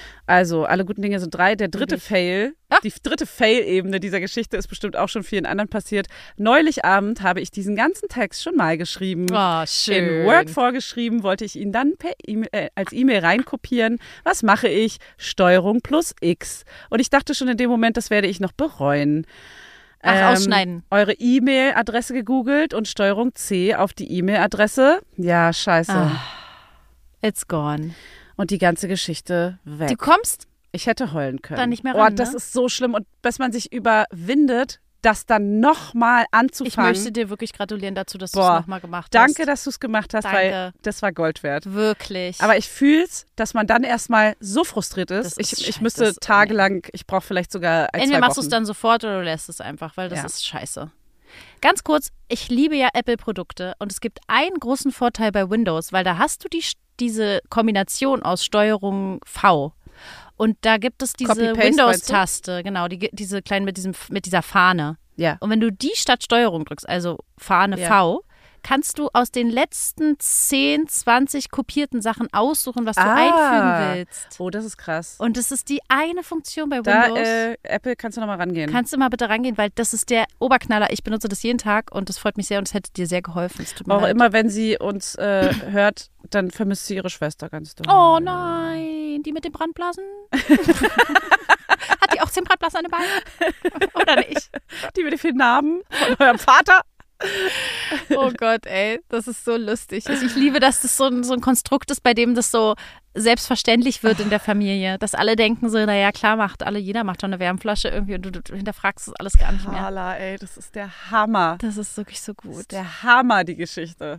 Also, alle guten Dinge sind 3. Der dritte Fail, die dritte Fail-Ebene dieser Geschichte ist bestimmt auch schon vielen anderen passiert. Neulich Abend habe ich diesen ganzen Text schon mal geschrieben. Oh, schön. In Word vorgeschrieben, wollte ich ihn dann als E-Mail reinkopieren. Was mache ich? Steuerung plus X. Und ich dachte schon in dem Moment, das werde ich noch bereuen. Ausschneiden. Eure E-Mail-Adresse gegoogelt und Steuerung C auf die E-Mail-Adresse. Ja, scheiße. It's gone. Und die ganze Geschichte weg. Du kommst Ich hätte heulen können. da nicht mehr ran, das ne? ist so schlimm. Und bis man sich überwindet, das dann nochmal Ich anzufangen. möchte dir wirklich gratulieren dazu, dass du es Boah, nochmal gemacht hast. Danke, dass du es gemacht hast, weil Danke. das war Gold wert. Wirklich. Aber ich fühle es, dass man dann erstmal so frustriert Das ist. ist Ich scheiße, müsste das- tagelang, ich brauche vielleicht sogar ein, 2 Entweder machst du Wochen. es dann sofort oder du lässt es einfach, weil das Ja. ist scheiße. Ganz kurz, ich liebe ja Apple-Produkte und es gibt einen großen Vorteil bei Windows, weil da hast du diese Kombination aus Steuerung V. Und da gibt es diese Copy-Paste, Windows-Taste, genau, diese kleine mit dieser Fahne. Ja. Und wenn du die statt Steuerung drückst, also Fahne Ja. V, kannst du aus den letzten 10, 20 kopierten Sachen aussuchen, was du einfügen willst. Oh, das ist krass. Und das ist die eine Funktion bei Da, Windows. Apple, kannst du nochmal rangehen. Kannst du mal bitte rangehen, weil das ist der Oberknaller. Ich benutze das jeden Tag und das freut mich sehr und es hätte dir sehr geholfen. Es tut mir Auch leid. immer, wenn sie uns hört, dann vermisst sie ihre Schwester ganz doll. Oh nein, die mit den Brandblasen? Hat die auch 10 Brandblasen an den Beinen? Oder nicht? Die mit den vielen Narben von eurem Vater. Oh Gott, ey, das ist so lustig. Ich liebe, dass das so ein Konstrukt ist, bei dem das so selbstverständlich wird in der Familie. Dass alle denken so, naja, klar, jeder macht doch eine Wärmflasche irgendwie und du hinterfragst das alles gar nicht mehr. Hala, ey, das ist der Hammer. Das ist wirklich so Das ist gut. der Hammer, die Geschichte.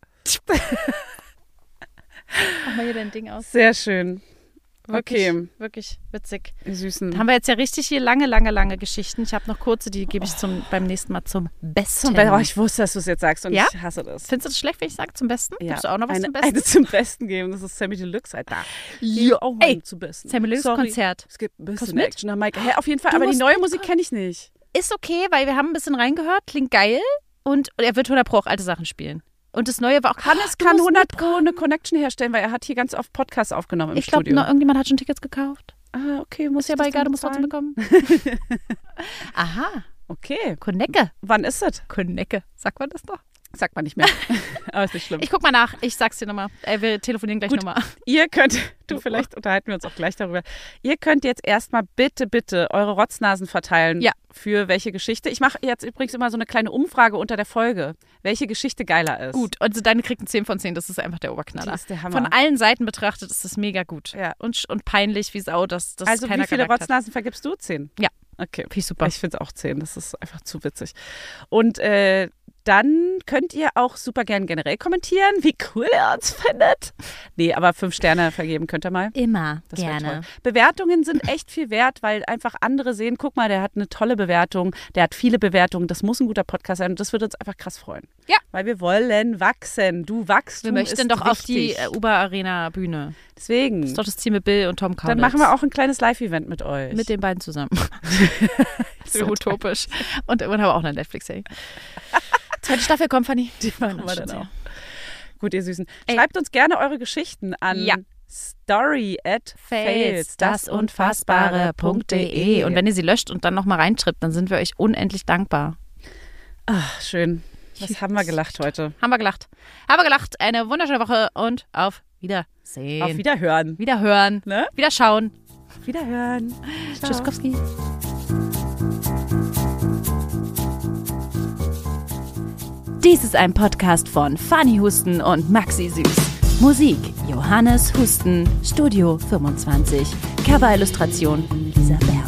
Mach mal hier dein Ding aus. Sehr schön. Wirklich, Okay. wirklich witzig. Ihr Süßen. Haben wir jetzt ja richtig hier lange Geschichten. Ich habe noch kurze, die gebe ich beim nächsten Mal zum Besten. Oh, ich wusste, dass du es jetzt sagst und Ja? ich hasse das. Findest du das schlecht, wenn ich sage zum Besten? Ja. Gibst du auch noch was eine, zum Besten? Eine zum Besten geben. Das ist Sammy Deluxe, Alter. Ja, auch ey, mal zum Besten. Sammy Deluxe Sorry. Konzert. Es gibt ein bisschen Kommst mit? Action nach Mike. Hä, auf jeden Fall, Du aber die musst neue Musik kenne ich nicht. Ist okay, weil wir haben ein bisschen reingehört, klingt geil und er wird 100 Pro auch alte Sachen spielen. Und das Neue war auch... Hannes kann 100 Pro eine Connection herstellen, weil er hat hier ganz oft Podcasts aufgenommen im Ich glaube, Studio. irgendjemand hat schon Tickets gekauft. Ah, okay, muss Ist ja ich aber das egal, du dann musst trotzdem bezahlen? bekommen. Aha, Okay, Konecke. wann ist es? Konecke. Sagt man das doch? Sagt man nicht mehr. Aber ist nicht schlimm. Ich guck mal nach. Ich sag's dir nochmal. Wir telefonieren gleich nochmal. Ihr könnt, vielleicht unterhalten wir uns auch gleich darüber. Ihr könnt jetzt erstmal bitte eure Rotznasen verteilen. Ja. Für welche Geschichte. Ich mache jetzt übrigens immer so eine kleine Umfrage unter der Folge, welche Geschichte geiler ist. Gut, also deine kriegt ein 10 von 10. Das ist einfach der Oberknaller. Das ist der Hammer. Von allen Seiten betrachtet ist das mega gut. Ja. Und peinlich wie Sau, dass das Also keiner wie viele gesagt hat. Rotznasen vergibst du? 10? Ja. Okay. Finde ich super. Ich finde es auch 10. Das ist einfach zu witzig. Und dann könnt ihr auch super gern generell kommentieren, wie cool ihr uns findet. Nee, aber 5 Sterne vergeben könnt ihr mal. Immer Das wär gerne. toll. Bewertungen sind echt viel wert, weil einfach andere sehen, guck mal, der hat eine tolle Bewertung, der hat viele Bewertungen, das muss ein guter Podcast sein und das würde uns einfach krass freuen. Ja. Weil wir wollen wachsen. Du wachst, Wir möchten doch auf die Uber-Arena-Bühne. Deswegen. Das ist doch das Ziel mit Bill und Tom Kaulitz. Dann machen wir auch ein kleines Live-Event mit euch. mit den beiden zusammen. Das wäre utopisch. Und irgendwann haben wir auch eine Netflix-Serie. Zweite Staffel kommt, Fanny. Die machen wir dann auch. Gut, ihr Süßen. Ey. Schreibt uns gerne eure Geschichten an Ja. story@fails-das-unfassbare.de. Und wenn ihr sie löscht und dann nochmal reinschreibt, dann sind wir euch unendlich dankbar. Ach, schön. Was haben wir gelacht heute? Haben wir gelacht. Haben wir gelacht. Eine wunderschöne Woche und auf Wiedersehen. Auf Wiederhören. Wiederhören. Ne? Wiederschauen. Wiederhören. Ciao. Tschüsskowski. Dies ist ein Podcast von Fanny Husten und Maxi Süß. Musik Johannes Husten, Studio 25. Coverillustration Lisa Berg.